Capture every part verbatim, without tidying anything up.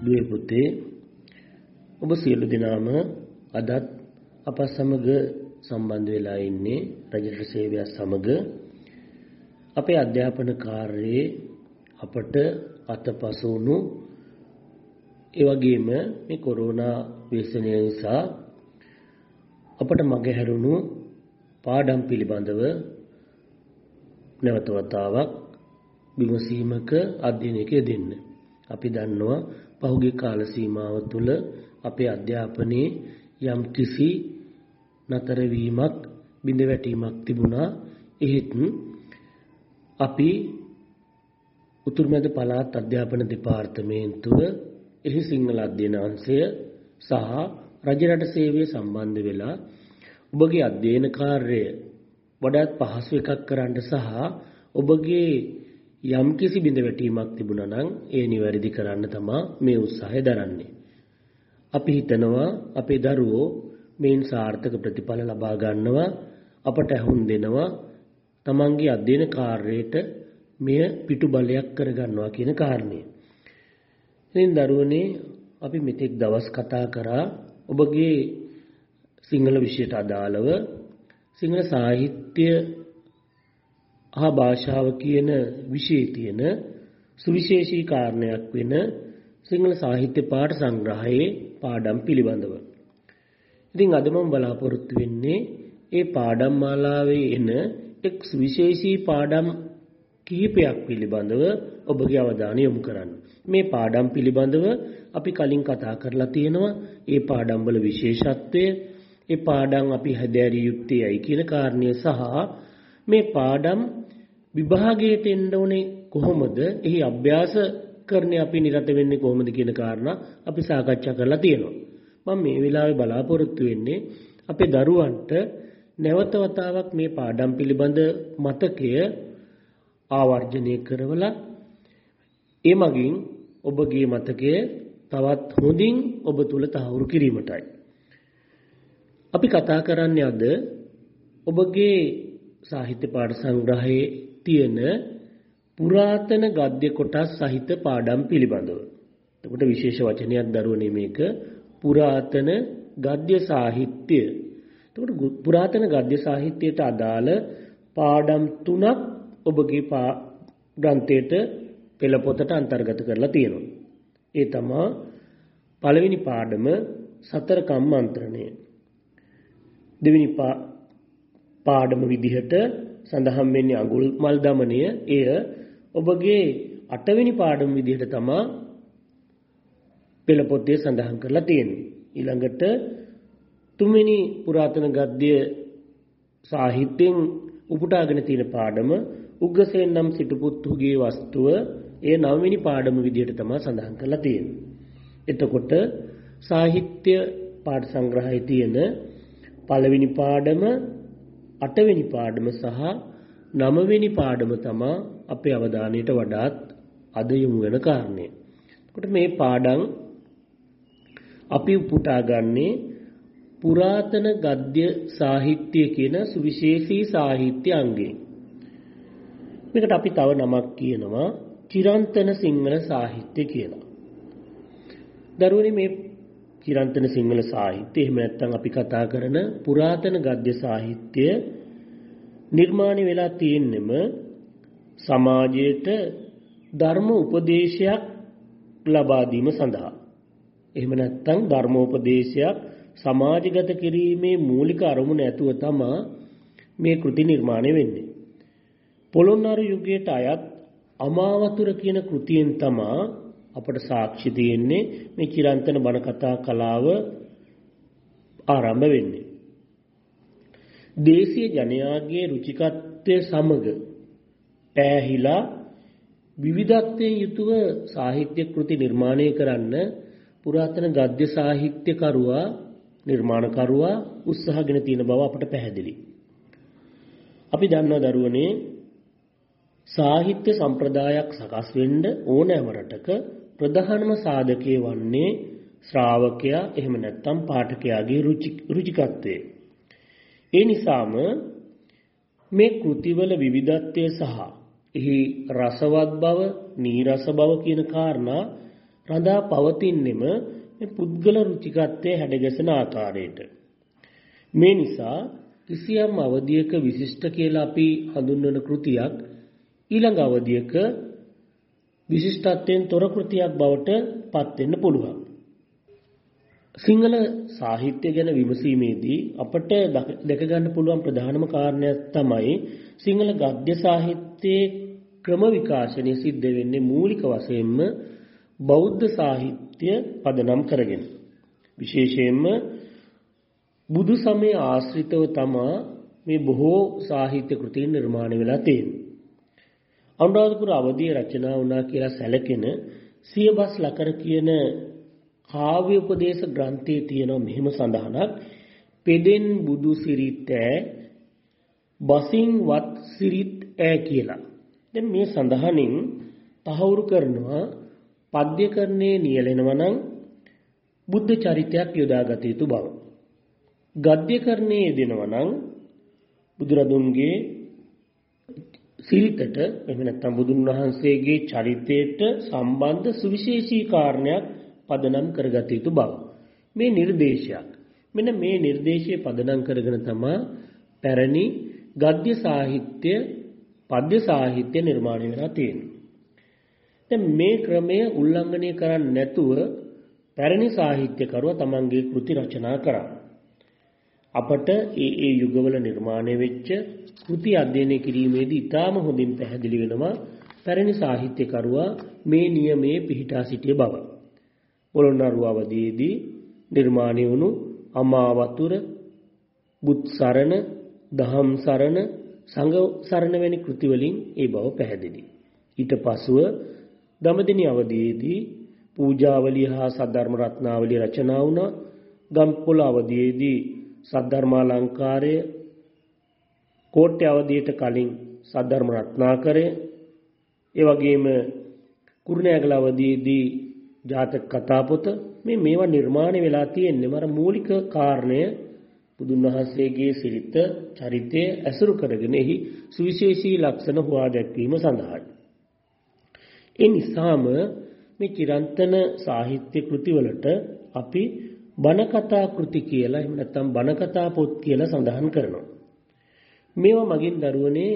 දුවේ පුතේ ඔබ සියලු දෙනාම අදත් අප සමග සම්බන්ධ වෙලා ඉන්නේ රජරට සේවය සමග අපේ අධ්‍යාපන කාර්යයේ අපට අතපසු වුණු ඒ වගේම මේ කොරෝනා ව්‍යසනය නිසා අපට මගහැරුණු පාඩම් පිළිබඳව නැවත වතාවක් විමසීමක අධ්‍යයනයක යෙදෙන්න. අපි දන්නවා පහුගිය කාල සීමාව තුළ අපේ අධ්‍යාපනයේ යම් කිසි නතර වීමක් බිඳවැටීමක් තිබුණා. එහෙත් අපි උතුරු මැද පළාත් අධ්‍යාපන දෙපාර්තමේන්තුව එහි සිංහල අධ්‍යයන අංශය සහ රජරට සේවය සම්බන්ධ වෙලා ඔබගේ අධ්‍යයන කාර්යය වඩාත් පහසු එකක් කරන්න සහ ඔබගේ යම් කිසි බිඳවැටීමක් තිබුණා නම් ඒ නිවැරදි කරන්න තමයි මේ උත්සාහය දරන්නේ. අපි හිතනවා අපේ දරුවෝ මේන් සාර්ථක ප්‍රතිඵල ලබා ගන්නවා, අපට ඇහුම් දෙනවා, තමන්ගේ අධ්‍යයන කාර්යයට මෙය පිටු බලයක් කරගන්නවා කියන කාරණේ. ඉතින් දරුවනේ අපි මෙතෙක් දවස් කතා කරා ඔබගේ සිංහල විෂයට අදාළව සිංහල සාහිත්‍ය හා භාෂාව කියන විෂයේ තියෙන සුවිශේෂී කාරණයක් වෙන සිංහල සාහිත්‍ය පාඨ සංග්‍රහයේ පාඩම් පිළිබඳව. ඉතින් අද මම බලාපොරොත්තු වෙන්නේ ඒ පාඩම් මාලාවේ එන එක් සුවිශේෂී පාඩම් කිහිපයක් පිළිබඳව ඔබගේ අවධානය යොමු කරන්න. මේ පාඩම් පිළිබඳව අපි කලින් කතා කරලා තියෙනවා. ඒ පාඩම් වල විශේෂත්වය, ඒ පාඩම් අපි හැදෑරිය යුත්තේයි කියන කාරණය සහ මේ පාඩම් විභාගයට එන්න ඕනේ කොහොමද? එහි අභ්‍යාස කරන්නේ අපි නිරත වෙන්නේ කොහොමද කියන කාරණා අපි සාකච්ඡා කරලා තියෙනවා. මම මේ වෙලාවේ බලාපොරොත්තු වෙන්නේ අපේ දරුවන්ට නැවත වතාවක් මේ පාඩම් පිළිබඳ මතකය ආවර්ජනය කරවලා ඒ මගින් ඔබගේ මතකය තවත් හොඳින් ඔබ තුල තහවුරු කිරීමටයි. අපි කතා කරන්නේ අද ඔබගේ සාහිත්‍ය පාඨ සංග්‍රහයේ තියෙන පුරාතන ගද්‍ය කොටස් සහිත පාඩම් පිළිබඳව. එතකොට විශේෂ වචනයක් දරුවනේ මේක පුරාතන ගද්‍ය සාහිත්‍ය. එතකොට පුරාතන ගද්‍ය සාහිත්‍යයට අදාළ පාඩම් තුනක් ඔබගේ ග්‍රන්ථයට පෙළ පොතට අන්තර්ගත කරලා තියෙනවා. ඒ තමයි පළවෙනි පාඩම සතර කම්මන්ත්‍රණය. දෙවෙනි පාඩම විදිහට සඳහන් වෙන්නේ අඟුල් මල් දමනය. එය ඔබගේ අටවෙනි පාඩම විදිහට තමයි පෙළ පොතේ සඳහන් කරලා තියෙන්නේ. ඊළඟට තුන්වෙනි පුරාතන ගද්‍ය සාහිත්‍යයෙන් උපුටාගෙන තියෙන පාඩම උග්‍රසේන නම් සිටුපුත්තුගේ වස්තුව. ඒ නවවෙනි පාඩම විදිහට තමයි සඳහන් කරලා තියෙන්නේ. එතකොට සාහිත්‍ය පාඨ සංග්‍රහයේ තියෙන පළවෙනි පාඩම, අටවෙනි පාඩම සහ නවවෙනි පාඩම තමයි අපේ අවධානයට වඩාත් අද යොමු වෙන කාරණය. එතකොට මේ පාඩම් අපි උපුටා ගන්නේ පුරාතන ගද්‍ය සාහිත්‍ය කියන සුවිශේෂී සාහිත්‍ය අංගයෙන්. මේකට අපි තව නමක් කියනවා චිරන්තන සිංහල සාහිත්‍ය කියලා. දරුවනේ මේ චිරන්තන සිංහල සාහිත්‍ය එහෙම නැත්නම් අපි කතා කරන පුරාතන ගද්‍ය සාහිත්‍ය නිර්මාණය වෙලා තියෙන්නෙම සමාජයට ධර්ම උපදේශයක් ලබා දීම සඳහා. එහෙම නැත්නම් ධර්මෝපදේශයක් සමාජගත කිරීමේ මූලික අරමුණ ඇතුව තමයි මේ කෘති නිර්මාණය වෙන්නේ. පොළොන්නරු යුගයට අයත් අමාවතුර කියන කෘතියෙන් තමයි අපට සාක්ෂි තියෙන්නේ මේ චිරන්තන බණ කතා කලාව ආරම්භ වෙන්නේ. දේශීය ජනයාගේ රුචිකත්වය සමග පෑහිලා විවිධත්වයෙන් යුතුව සාහිත්‍ය කෘති නිර්මාණය කරන්න පුරාතන ගද්‍ය සාහිත්‍යකරුවා නිර්මාණකරුවා උත්සාහගෙන තියෙන බව අපට පැහැදිලි. අපි දන්නවා දරුවනේ සාහිත්‍ය සම්ප්‍රදායක් සකස් වෙන්න ඕනෑම රටක ප්‍රධානම සාධකය වන්නේ ශ්‍රාවකයා එහෙම නැත්නම් පාඨකයාගේ රුචිකත්වය. ඒ නිසාම මේ කෘතිවල විවිධත්වය සහ එහි රසවත් බව, නීරස බව කියන කාරණා රඳා පවතින්නෙම මේ පුද්ගල රුචිකත්වයේ හැඩගැසෙන ආකාරයට. මේ නිසා කිසියම් අවධියක විශිෂ්ට කියලා අපි හඳුන්වන කෘතියක් ඊළඟ අවධියක විශිෂ්ටත්වයෙන් තොර කෘතියක් බවට පත් වෙන්න පුළුවන්. සිංහල සාහිත්‍ය ගැන විමසීමේදී අපට දැක ගන්න පුළුවන් ප්‍රධානම කාරණයක් තමයි සිංහල ගද්‍ය සාහිත්‍යයේ ක්‍රම විකාශනය සිද්ධ වෙන්නේ මූලික වශයෙන්ම බෞද්ධ සාහිත්‍ය පදනම් කරගෙන. විශේෂයෙන්ම බුදු සමය ආශ්‍රිතව තමා මේ බොහෝ සාහිත්‍ය කෘතීන් නිර්මාණය වෙලා තියෙන්නේ. අනුරාධපුර අවධියේ රචනා වුණා කියලා සැලකෙන සියබස් ලකර කියන කාව්‍ය උපදේශ ග්‍රන්ථයේ තියෙනවා මෙහෙම සඳහනක්. පෙදෙන් බුදු සිරිත් ඈ බසින් වත් සිරිත් ඈ කියලා. දැන් මේ සඳහනින් තහවුරු කරනවා පද්‍යකරණයේ නියැලෙනවා නම් බුද්ධ චරිතයක් යොදාගත යුතු බව. ගද්‍යකරණයේ යෙදෙනවා නම් බුදුරදුන්ගේ සිරිතට එහෙම නැත්නම් බුදුන් වහන්සේගේ චරිතයට සම්බන්ධ සුවිශේෂී කාරණයක් පදනම් කරගත යුතු බව. මේ නිර්දේශයක්. මෙන්න මේ නිර්දේශයේ පදනම් කරගෙන තමයි පැරණි ගද්‍ය සාහිත්‍ය, පද්‍ය සාහිත්‍ය නිර්මාණය වෙලා තියෙන්නේ. දැන් මේ ක්‍රමය උල්ලංඝනය කරන්නේ නැතුව පැරණි සාහිත්‍යකරුවා තමන්ගේ කෘති රචනා කරා. අපට ඒ ඒ යුගවල නිර්මාණය වෙච්ච කෘති අධ්‍යයනය කිරීමේදී ඉතාම හොඳින් පැහැදිලි වෙනවා පැරණි සාහිත්‍යකරුවා මේ නියමයේ පිහිටා සිටිය බව. පොළොන්නරුව අවධියේදී නිර්මාණය වුණු අමා වතුර, බුත් සරණ, දහම් සරණ, සංඝ සරණ වැනි කෘති වලින් ඒ බව පැහැදිලි. ඊට පසුව දඹදිව අවධියේදී පූජාවලිය හා සද්ධර්ම රත්නාවලිය රචනා වුණා. ගම්පොළ අවධියේදී සද්ධර්මාලංකාරය, කෝට්ටේ අවධියට කලින් සද්ධර්ම රත්නාකරය, ඒ වගේම කුරුණෑගල අවධියේදී ජාතක කතා පොත, මේ මේවා නිර්මාණය වෙලා තියෙන්නේ මර මූලික කාරණය බුදුන් වහන්සේගේ සිරිත චරිතය ඇසුරු කරගෙන එහි සුවිශේෂී ලක්ෂණ හොවා දැක්වීම සඳහායි. ඒ නිසාම මේ චිරන්තන සාහිත්‍ය කෘතිවලට අපි බණ කතා කෘති කියලා එහෙම නැත්නම් බණ කතා පොත් කියලා සඳහන් කරනවා. මේවා මගින් දරුවනේ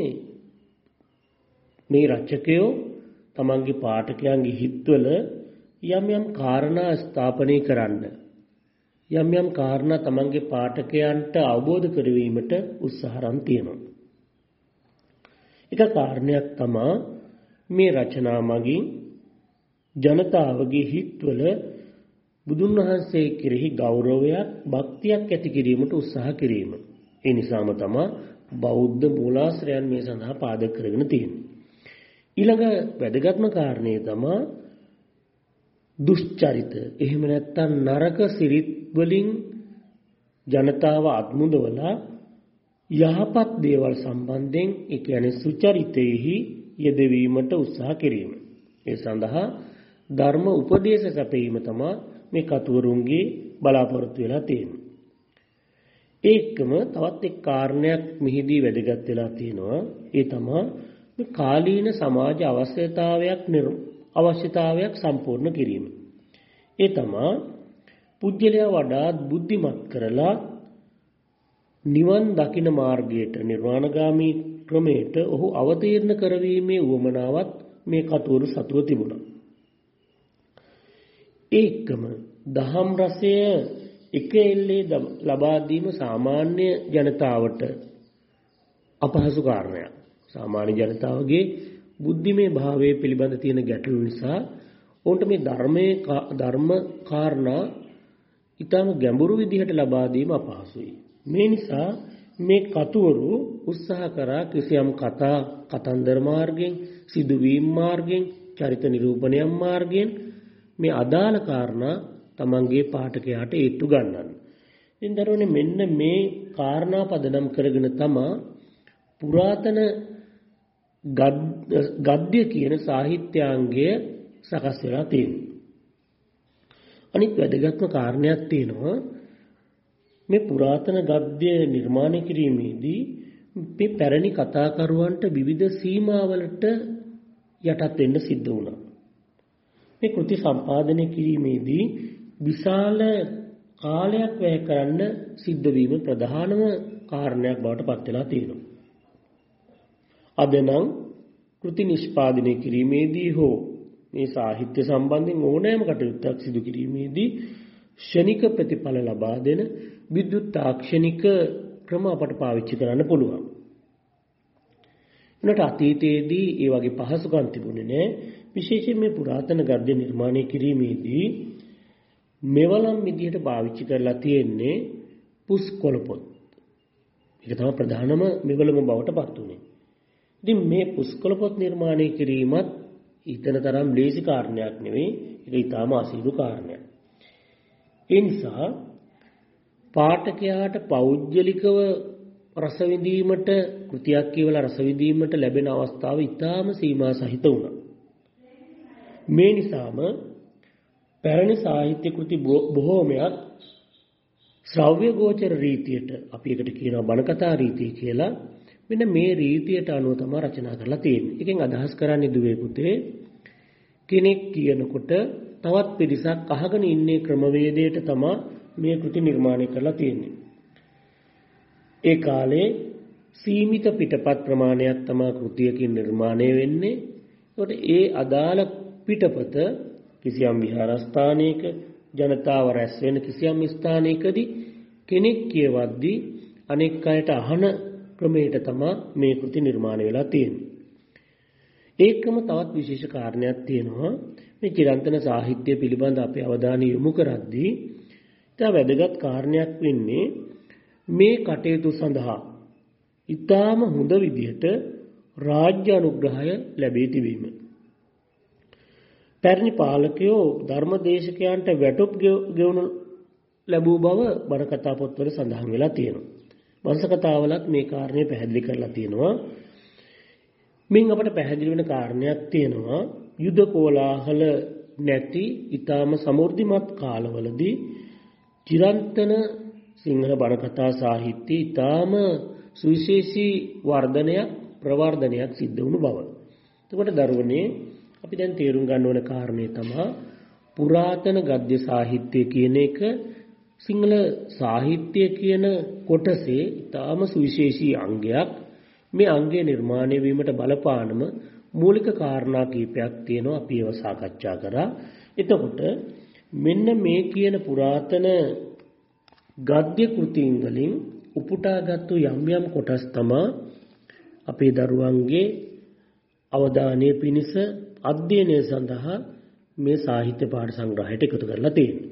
මේ රචකයෝ තමන්ගේ පාඨකයන්ගේ හිත්වල යම් යම් කාරණා ස්ථාපනය කරන්න, යම් යම් කාරණා තමන්ගේ පාඨකයන්ට අවබෝධ කරවීමට උත්සාහරන් තියෙනවා. එක කාරණයක් තමයි මේ රචනා මගින් ජනතාවගේ හිත්වල බුදුන් වහන්සේ කෙරෙහි ගෞරවයක්, භක්තියක් ඇති කිරීමට උත්සාහ කිරීම. ඒ නිසාම තමයි බෞද්ධ මූලාශ්‍රයන් මේ සඳහා පාදක කරගෙන තියෙන්නේ. ඊළඟ වැදගත්ම කාරණය තමයි දුෂ්චරිත. එහෙම නැත්නම් නරක සිරිත් වලින් ජනතාව අත්මුදවලා යහපත් දේවල් සම්බන්ධයෙන්, ඒ කියන්නේ සුචරිතයෙහි යෙදවීමට උත්සාහ කිරීම. ඒ සඳහා ධර්ම උපදේශ සැපයීම තමයි මේ කතුවරුන්ගේ බලාපොරොත්තු වෙලා තියෙන්නේ. ඒකම තවත් එක් කාරණයක් මෙහිදී වැදගත් වෙලා තියෙනවා. ඒ තමයි මේ කාලීන සමාජ අවශ්‍යතාවයක් අවශ්‍යතාවයක් සම්පූර්ණ කිරීම. ඒ තමයි පුජ්‍යලයා වඩාත් බුද්ධිමත් කරලා නිවන් දකින මාර්ගයට, නිර්වාණගාමී ක්‍රමයට ඔහු අවතීර්ණ කරවීමේ උවමනාවක් මේ කතුවරු සතුව තිබුණා. ඒකම දහම් රසය එක එල්ලේ ලබා දීම සාමාන්‍ය ජනතාවට අපහසු කාරණයක්. සාමාන්‍ය ජනතාවගේ බුද්ධිමය භාවයේ පිළිබඳ තියෙන ගැටලු නිසා ඔවුන්ට මේ ධර්මයේ ධර්ම කාරණා ඊටම ගැඹුරු විදිහට ලබා දීම අපහසුයි. මේ නිසා මේ කතුවරු උත්සාහ කරා කිසියම් කතා කතන්දර මාර්ගයෙන්, සිදුවීම් මාර්ගයෙන්, චරිත නිරූපණයන් මාර්ගයෙන් මේ අදාළ කාරණා තමන්ගේ පාඨකයාට ඒත්තු ගන්නන්න. ඉතින් දරුවනේ මෙන්න මේ කාරණා පදනම් කරගෙන තමයි පුරාතන ගද්‍ය කියන සාහිත්‍යාංගය සකස් වෙලා තියෙන්නේ. අනිත් වැදගත්ම කාරණයක් තියෙනවා මේ පුරාතන ගද්‍ය නිර්මාණය කිරීමේදී මේ පැරණි කතාකරුවන්ට විවිධ සීමාවලට යටත් වෙන්න සිද්ධ වුණා. මේ කෘති සම්පාදනය කිරීමේදී විශාල කාලයක් වැය කරන්න සිද්ධ වීම ප්‍රධානම කාරණයක් බවට පත් වෙලා තියෙනවා. අද නම් කෘති නිෂ්පාදනය කිරීමේදී හෝ මේ සාහිත්‍ය සම්බන්ධයෙන් ඕනෑම කටයුත්තක් සිදු කිරීමේදී ක්ෂණික ප්‍රතිඵල ලබා දෙන විද්‍යුත් තාක්ෂණික ක්‍රම අපට පාවිච්චි කරන්න පුළුවන්. උනට අතීතයේදී ඒ වගේ පහසුකම් තිබුණේ නැහැ. විශේෂයෙන් මේ පුරාතන ගද්‍ය නිර්මාණය කිරීමේදී මෙවලම් විදියට පාවිච්චි කරලා තියෙන්නේ පුස්කොළ පොත්. ඒක තමයි ප්‍රධානම මෙවලම බවට පත් උනේ. ඉතින් මේ පුස්කොළ පොත් නිර්මාණය කිරීමත් ඊතන තරම් ලේසි කාරණයක් නෙවෙයි. ඒක ඊටාම අසීරු කාරණයක්. ඒ නිසා පාඨකයාට පෞද්ගලිකව රස විඳීමට කෘතියක් කියවලා රස විඳීමට ලැබෙන අවස්ථාව ඊටාම සීමා සහිත වුණා. මේ නිසාම පැරණි සාහිත්‍ය කෘති බොහෝමයක් ශ්‍රව්‍ය ගෝචර රීතියට අපි එකට කියනවා බණ කතා රීතිය කියලා. මෙන්න මේ රීතියට අනුව තමයි රචනා කරලා තියෙන්නේ. එකෙන් අදහස් කරන්නේ දුවේ පුතේ කෙනෙක් කියනකොට තවත් පිරිසක් අහගෙන ඉන්නේ ක්‍රමවේදයට තමයි මේ කෘති නිර්මාණය කරලා තියෙන්නේ. ඒ කාලේ සීමිත පිටපත් ප්‍රමාණයක් තමයි කෘතියකින් නිර්මාණය වෙන්නේ. ඒකට ඒ අදාළ පිටපත කිසියම් විහාරස්ථානයක ජනතාව රැස් වෙන කිසියම් ස්ථානයකදී කෙනෙක් කියවද්දී අනෙක් අයට අහන ක්‍රමයට තමයි මේ කෘති නිර්මාණය වෙලා තියෙන්නේ. ඒකම තවත් විශේෂ කාරණයක් තියෙනවා. මේ චිරන්තන සාහිත්‍ය පිළිබඳ අපේ අවධානය යොමු කරද්දී ඉතා වැදගත් කාරණයක් වෙන්නේ මේ කටයුතු සඳහා ඉතාම හොඳ විදිහට රාජ්‍ය අනුග්‍රහය ලැබී තිබීම. පැරණි පාලකයෝ ධර්මදේශකයන්ට වැටුප් ගෙවනු ලැබූ බව බණ කතා පොත්වල සඳහන් වෙලා තියෙනවා. වංශ කතාවලත් මේ කාරණය පැහැදිලි කරලා තියෙනවා. මින් අපට පැහැදිලි වෙන කාරණයක් තියෙනවා. යුද කෝලාහල නැති ඊටාම සමෘද්ධිමත් කාලවලදී චිරන්තන සිංහල බණ කතා සාහිත්‍යයේ ඊටාම සුවිශේෂී වර්ධනයක් ප්‍රවර්ධනයක් සිද්ධ වුණු බව. එතකොට දරුවනේ අපි දැන් තේරුම් ගන්න ඕන කාරණේ තමයි පුරාතන ගද්‍ය සාහිත්‍ය කියන එක සිංහල සාහිත්‍ය කියන කොටසේ ඊටාම සුවිශේෂී අංගයක්. මේ අංගය නිර්මාණය වීමට බලපානම මූලික කාරණා කීපයක් තියෙනවා. අපි ඒව සාකච්ඡා කරා. එතකොට මෙන්න මේ කියන පුරාතන ගද්‍ය කෘතීන් වලින් උපුටාගත්තු යම් යම් කොටස් තමයි අපේ දරුවන්ගේ අවධානය පිණිස අධ්‍යයනය සඳහා මේ සාහිත්‍ය පාඨ සංග්‍රහයට එකතු කරලා තියෙනවා.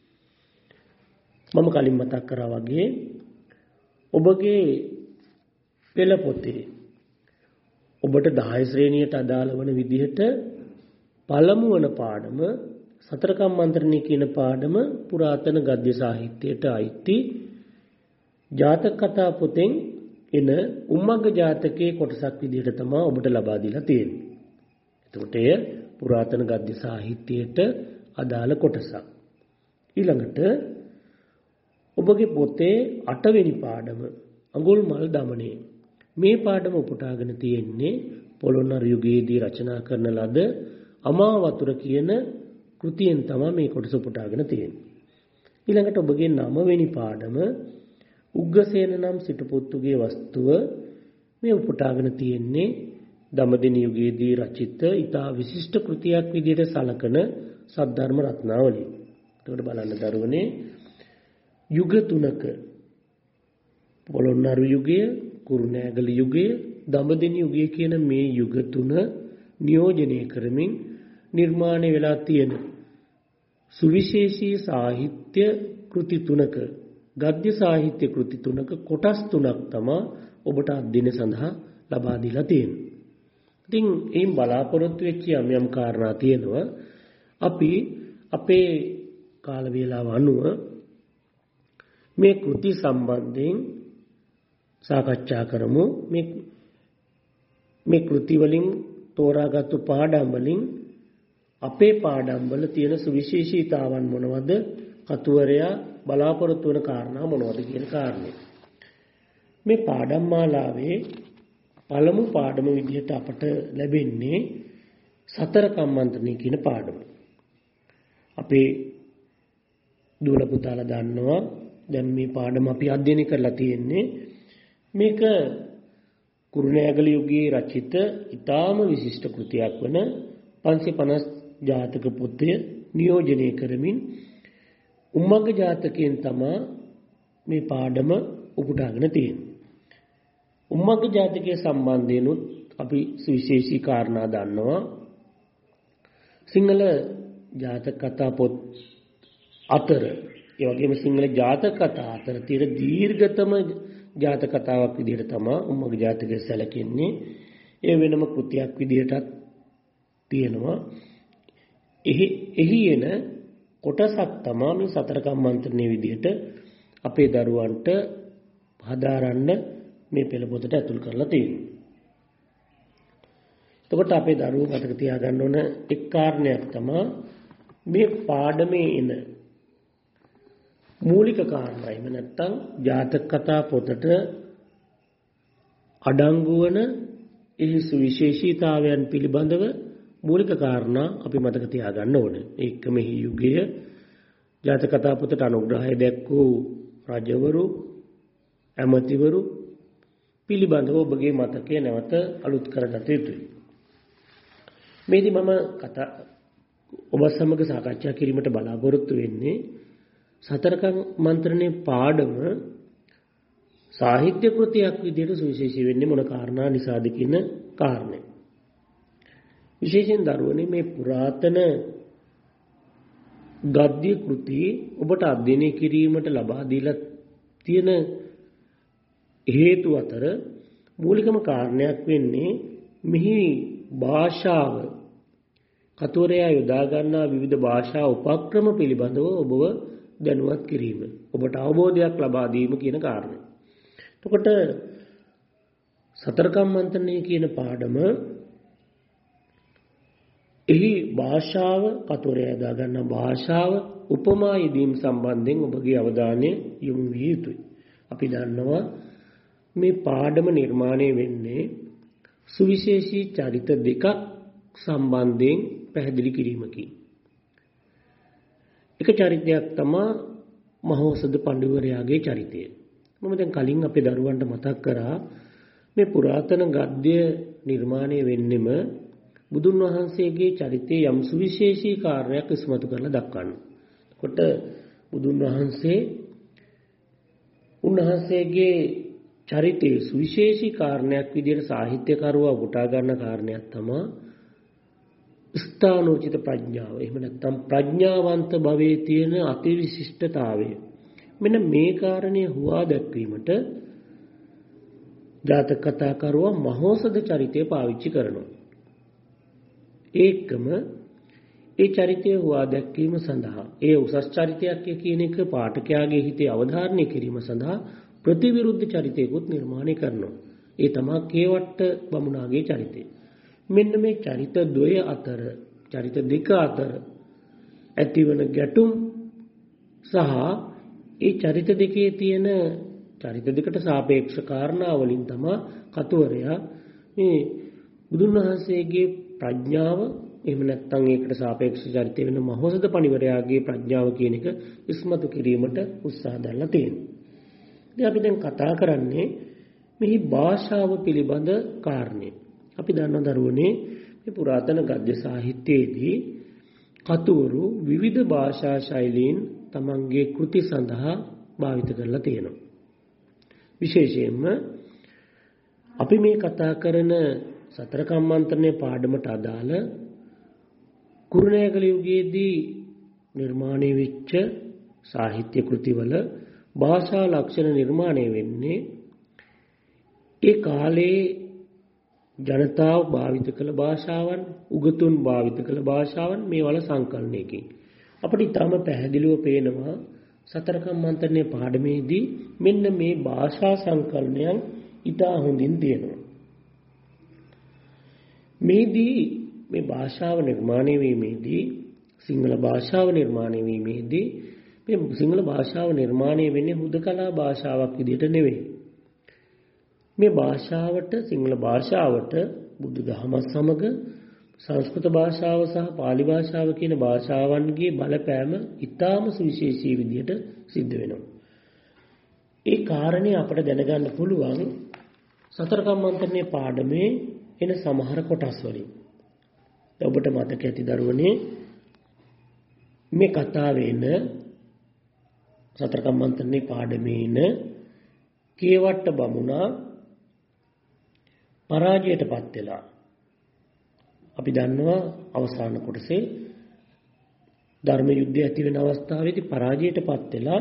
මම කලින් මතක් කරා වගේ ඔබගේ පෙළ පොතේ ඔබට දහය ශ්‍රේණියට අදාළ වන විදිහට පළමු වන පාඩම සතර කම්මන්ත්‍රණය කියන පාඩම පුරාතන ගද්‍ය සාහිත්‍යයට අයිති ජාතක කතා පොතෙන් එන උම්මග්ග ජාතකයේ කොටසක් විදිහට තමයි ඔබට ලබා දීලා තියෙන්නේ. එතකොට එය පුරාතන ගද්‍ය සාහිත්‍යයට අදාළ කොටසක්. ඊළඟට ඔබගේ පොතේ අට වෙනි පාඩම අඟුල්මල් දමනය. මේ පාඩම උපුටාගෙන තියෙන්නේ පොළොන්නරු යුගයේදී රචනා කරන ලද අමා වතුර කියන කෘතියෙන් තමයි මේ කොටස උපුටාගෙන තියෙන්නේ. ඊළඟට ඔබගේ නව වෙනි පාඩම උග්ගසේන නම් සිටුපුත්තුගේ වස්තුව මේ උපුටාගෙන තියෙන්නේ දඹදෙණි යුගයේදී රචිත ඉතා විශිෂ්ට කෘතියක් විදිහට සලකන සද්ධර්ම රත්නාවලිය. එතකොට බලන්න දරුවනේ යුග තුනක පොළොන්නරු යුගය, කුරුණෑගල යුගය, දඹදෙණි යුගය කියන මේ යුග තුන නියෝජනය කරමින් නිර්මාණය වෙලා තියෙන සුවිශේෂී සාහිත්‍ය කෘති තුනක ගද්‍ය සාහිත්‍ය කෘති තුනක කොටස් තුනක් තමයි ඔබට අධ්‍යයනය සඳහා ලබා දීලා තියෙන්නේ. ඉතින් මේ බලාපොරොත්තු වෙච්ච යම් යම් කාරණා තියෙනවා. අපි අපේ කාල වේලාව අනුව මේ කෘති සම්බන්ධයෙන් සාකච්ඡා කරමු. මේ මේ කෘති වලින් තෝරාගත්තු පාඩම් වලින් අපේ පාඩම් වල තියෙන සුවිශේෂීතාවන් මොනවද? කතුවරයා බලාපොරොත්තු වන කාරණා මොනවද කියන කාරණේ. මේ පාඩම් මාලාවේ පළමු පාඩම විදිහට අපට ලැබෙන්නේ සතර කම්මන්ත්‍රණය කියන පාඩම. අපේ දුවල පුතාලා දන්නවා දැන් මේ පාඩම අපි අධ්‍යයනය කරලා තියෙන්නේ මේක කුරුණෑගල යුගයේ රචිත ඉතාම විශිෂ්ට කෘතියක් වන පන්සිය පනස් ජාතක පොතය නියෝජනය කරමින් උම්මග්ග ජාතකයෙන් තමයි මේ පාඩම උපුටාගෙන තියෙන්නේ. උම්මග්ග ජාතකයේ සම්බන්ධයෙන් අපි සුවිශේෂී කාරණා දන්නවා. සිංහල ජාතක කතා පොත් අතර ඒ වගේම සිංහල ජාතක කතා අතර තියෙන දීර්ඝතම ජාතක කතාවක් විදිහට තමයි උම්මග්ග ජාතකය සැලකෙන්නේ. ඒ වෙනම කෘතියක් විදිහටත් තියෙනවා. එහි එහි එන කොටසක් තමයි මේ සතර කම්මන්ත්‍රණයේ විදිහට අපේ දරුවන්ට හදාරන්න මේ පෙළ පොතට ඇතුල් කරලා තියෙනවා. එතකොට අපේ දරුවෝ මතක තියාගන්න ඕන එක් කාරණයක් තමයි මේ පාඩමේ එන මූලික කාරණා. එහෙම නැත්නම් ජාතක කතා පොතට අඩංගු වන ඒ සුවිශේෂීතාවයන් පිළිබඳව මූලික කාරණා අපි මතක තියාගන්න ඕනේ. ඒක මෙහි යුගයේ ජාතක කතා පොතට අනුග්‍රහය දැක්වූ රජවරු, ඇමතිවරු පිළිබඳව ඔබගේ මතකය නැවත අලුත් කරගත යුතුයි. මේදී මම කතා ඔබ සමග සාකච්ඡා කිරීමට බලාපොරොත්තු වෙන්නේ සතරකම් මන්ත්‍රණේ පාඩම සාහිත්‍ය කෘතියක් විදිහට සුවිශේෂී වෙන්නේ මොන කාරණා නිසාද කියන කාරණය. විශේෂයෙන් දරුවනේ මේ පුරාතන ගද්‍ය කෘති ඔබට අධ්‍යයනය කිරීමට ලබා දීලා තියෙන හේතු අතර මූලිකම කාරණයක් වෙන්නේ මෙහි භාෂාව කතෝරයා යොදා ගන්නා විවිධ භාෂා උපක්‍රම පිළිබඳව ඔබව දැනුවත් කිරීම. ඔබට අවබෝධයක් ලබා දීම කියන කාරණය. එතකොට සතරකම් මන්ත්‍රණය කියන පාඩම එහි භාෂාව කතෝරයා යොදා ගන්නා භාෂාව උපමා යෙදීම් සම්බන්ධයෙන් ඔබගේ අවධානය යොමු විය යුතුයි. අපි දන්නවා මේ පාඩම නිර්මාණය වෙන්නේ සුවිශේෂී චරිත දෙකක් සම්බන්ධයෙන් පැහැදිලි කිරීමකින්. එක චරිතයක් තමයි මහෝසද පඬිවරයාගේ චරිතය. මම දැන් කලින් අපේ දරුවන්ට මතක් කරා මේ පුරාතන ගද්‍ය නිර්මාණය වෙන්නෙම බුදුන් වහන්සේගේ චරිතයේ යම් සුවිශේෂී කාර්යයක් ඉස්මතු කරලා දක්වන්න. එතකොට බුදුන් වහන්සේ උන්වහන්සේගේ චරිතයේ සුවිශේෂී කාරණයක් විදිහට සාහිත්‍යකරුවා උටා ගන්න කාරණයක් තමයි ස්ථානෝචිත ප්‍රඥාව. එහෙම නැත්නම් ප්‍රඥාවන්ත භවයේ තියෙන අතිවිශිෂ්ටතාවය. මෙන්න මේ කාරණේ හුවා දැක්වීමට ජාතක කතාකරුවා මහෝසද චරිතය පාවිච්චි කරනවා. ඒකම ඒ චරිතය හුවා දැක්වීම සඳහා ඒ උසස් චරිතයක් කියන එක පාඨකයාගේ හිතේ අවධාරණය කිරීම සඳහා ප්‍රතිවිරුද්ධ චරිතයකුත් නිර්මාණය කරනවා. ඒ තමයි කේවට්ට බමුණාගේ චරිතය. මෙන්න මේ චරිත ද්වය අතර චරිත දෙක අතර ඇතිවන ගැටුම් සහ ඒ චරිත දෙකේ තියෙන චරිත දෙකට සාපේක්ෂ කාරණා වලින් තමයි කතුවරයා මේ බුදුන් වහන්සේගේ ප්‍රඥාව එහෙම නැත්නම් ඒකට සාපේක්ෂ චරිතය වෙන මහෝසද පඬිවරයාගේ ප්‍රඥාව කියන එක ඉස්මතු කිරීමට උත්සාහ දරලා තියෙනවා. ඉතින් අපි දැන් කතා කරන්නේ මෙහි භාෂාව පිළිබඳ කාරණේ. අපි දන්නා දරුවනේ මේ පුරාතන ගද්‍ය සාහිත්‍යයේදී කතුවරු විවිධ භාෂා ශෛලීන් තමන්ගේ කෘති සඳහා භාවිත කරලා තියෙනවා. විශේෂයෙන්ම අපි මේ කතා කරන සතරකම් මන්ත්‍රණේ පාඩමට අදාළ කුරුණෑගල යුගයේදී නිර්මාණය වෙච්ච සාහිත්‍ය කෘතිවල භාෂා ලක්ෂණ නිර්මාණය වෙන්නේ ඒ කාලේ ජනතාව භාවිත කළ භාෂාවන්, උගතුන් භාවිත කළ භාෂාවන් මේවල සංකලනයකින්. අපිට ඊටම පැහැදිලිව පේනවා සතරකම් මන්ත්‍රණේ පාඩමේදී මෙන්න මේ භාෂා සංකලනයන් ඉතා හොඳින් තියෙනවා. මේදී මේ භාෂාව නිර්මාණය වීමේදී සිංහල භාෂාව නිර්මාණය වීමේදී මේ සිංහල භාෂාව නිර්මාණය වෙන්නේ හුදකලා භාෂාවක් විදිහට නෙවෙයි. මේ භාෂාවට සිංහල භාෂාවට බුදු දහමත් සමග සංස්කෘත භාෂාව සහ පාලි භාෂාව කියන භාෂාවන්ගේ බලපෑම ඉතාම සුවිශේෂී විදිහට සිද්ධ වෙනවා. ඒ කාරණේ අපිට දැනගන්න පුළුවන් සතර කම්මන්තනේ පාඩමේ එන සමහර කොටස් වලින්. ඔබට මතක ඇති දරුවනේ මේ කතාවේ එන සතර කම්මන්තනේ පාඩමේ එන කේවට්ට බමුණා පරාජයටපත් වෙලා. අපි දන්නවා අවසාන කොටසේ ධර්ම යුද්ධය ඇති වෙන අවස්ථාවේදී පරාජයටපත් වෙලා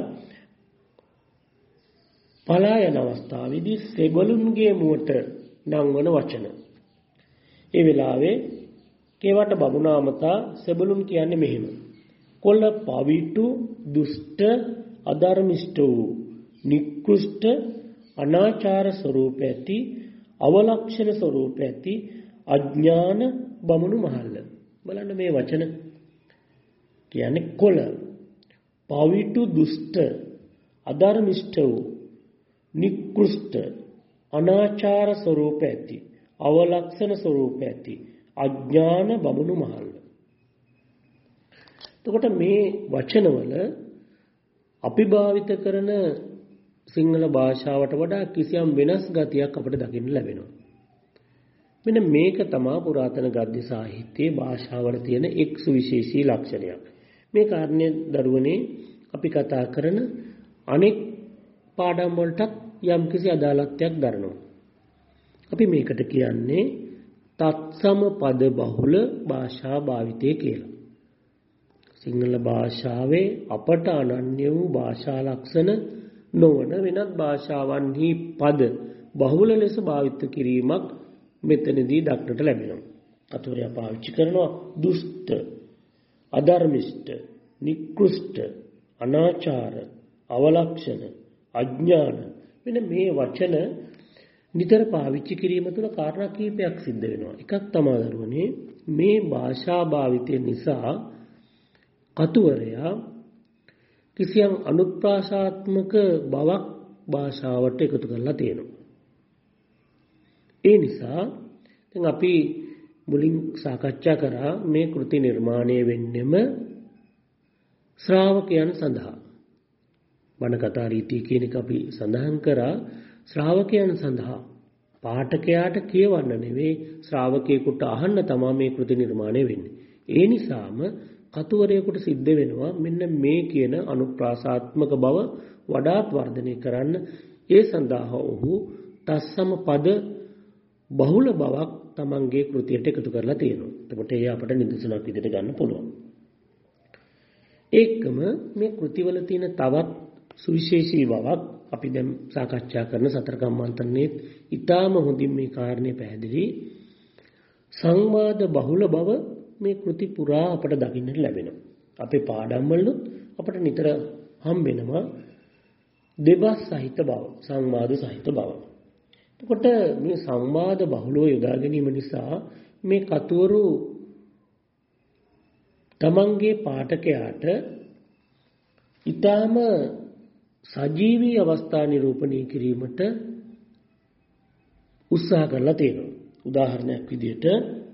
පලා යන අවස්ථාවේදී සෙබළුන්ගේ මුවට නංවන වචන. ඒ වෙලාවේ කේවට බමුණාමතා සෙබළුන් කියන්නේ මෙහෙම. කොළ පවිටු දුෂ්ට අධර්මිෂ්ඨ වූ නිකෘෂ්ඨ අනාචාර ස්වરૂප ඇති අවලක්ෂණ ස්වરૂප ඇති අඥාන බමුණු මහල්ල. බලන්න මේ වචන කියන්නේ කොළ පවිටු දුෂ්ට අධර්මිෂ්ඨ වූ නිකෘෂ්ඨ අනාචාර ස්වરૂප ඇති අවලක්ෂණ ස්වરૂප ඇති අඥාන බමුණු මහල්ල. එතකොට මේ වචනවල අපි භාවිත කරන සිංහල භාෂාවට වඩා කිසියම් වෙනස් ගතියක් අපිට දකින්න ලැබෙනවා. මෙන්න මේක තමයි පුරාතන ගද්‍ය සාහිත්‍යයේ භාෂාවල තියෙන එක් සුවිශේෂී ලක්ෂණයක්. මේ කාරණේ දරුවනේ අපි කතා කරන අනෙක් පාඩම් වලටත් යම්කිසි අදාළත්වයක් දරනවා. අපි මේකට කියන්නේ තත්සම පද බහුල භාෂා භාවිතය කියලා. සිංහල භාෂාවේ අපට අනන්‍ය වූ භාෂා ලක්ෂණ නොවන වෙනත් භාෂාවන්හි පද බහුල ලෙස භාවිත කිරීමක් මෙතනදී දක්නට ලැබෙනවා. අතවරයා පාවිච්චි කරනවා දුෂ්ට, අධර්මිෂ්ඨ, නිකෘෂ්ඨ, අනාචාර, අවලක්ෂණ, අඥාන මෙන්න මේ වචන නිතර පාවිච්චි කිරීම තුළ කාරණා කීපයක් සිද්ධ වෙනවා. එකක් තමයි දරුවනේ මේ භාෂා භාවිතය නිසා කතුවරයා කිසියම් අනුත්ප්‍රාසාත්මක බවක් භාෂාවට එකතු කරලා තියෙනවා. ඒ නිසා දැන් අපි මුලින් සාකච්ඡා කරා මේ කෘති නිර්මාණය වෙන්නෙම ශ්‍රාවකයන් සඳහා. බණ කතා රීතිය කියන එක අපි සඳහන් කරා ශ්‍රාවකයන් සඳහා. පාඨකයාට කියවන්න නෙවෙයි ශ්‍රාවකයෙකුට අහන්න තමයි මේ කෘති නිර්මාණය වෙන්නේ. ඒ නිසාම කතුවරයෙකුට සිද්ධ වෙනවා මෙන්න මේ කියන අනුප්‍රාසාත්මක බව වඩාත් වර්ධනය කරන්න. ඒ සඳහා ඔහු තත්සම පද බහුල බවක් තමන්ගේ කෘතියට එකතු කරලා තියෙනවා. එතකොට ඒ අපට නිදසුනක් විදිහට ගන්න පුළුවන්. ඒකම මේ කෘතිවල තියෙන තවත් සුවිශේෂී බවක් අපි දැන් සාකච්ඡා කරන සතර කම්මන්තනේ ඊටාම හොඳින් මේ කාරණේ පැහැදිලි. සංවාද බහුල බව මේ කෘති පුරා අපට දකින්නට ලැබෙනවා. අපේ පාඩම් වලුත් අපට නිතර හම්බ වෙනවා දෙබස් සහිත බව, සංවාද සහිත බව. එතකොට මේ සංවාද බහුලව යොදා ගැනීම නිසා මේ කතුවරු තමන්ගේ පාඨකයාට ඊටාම සජීවී අවස්ථා නිරූපණය කිරීමට උත්සාහ කරලා තියෙනවා. උදාහරණයක් විදිහට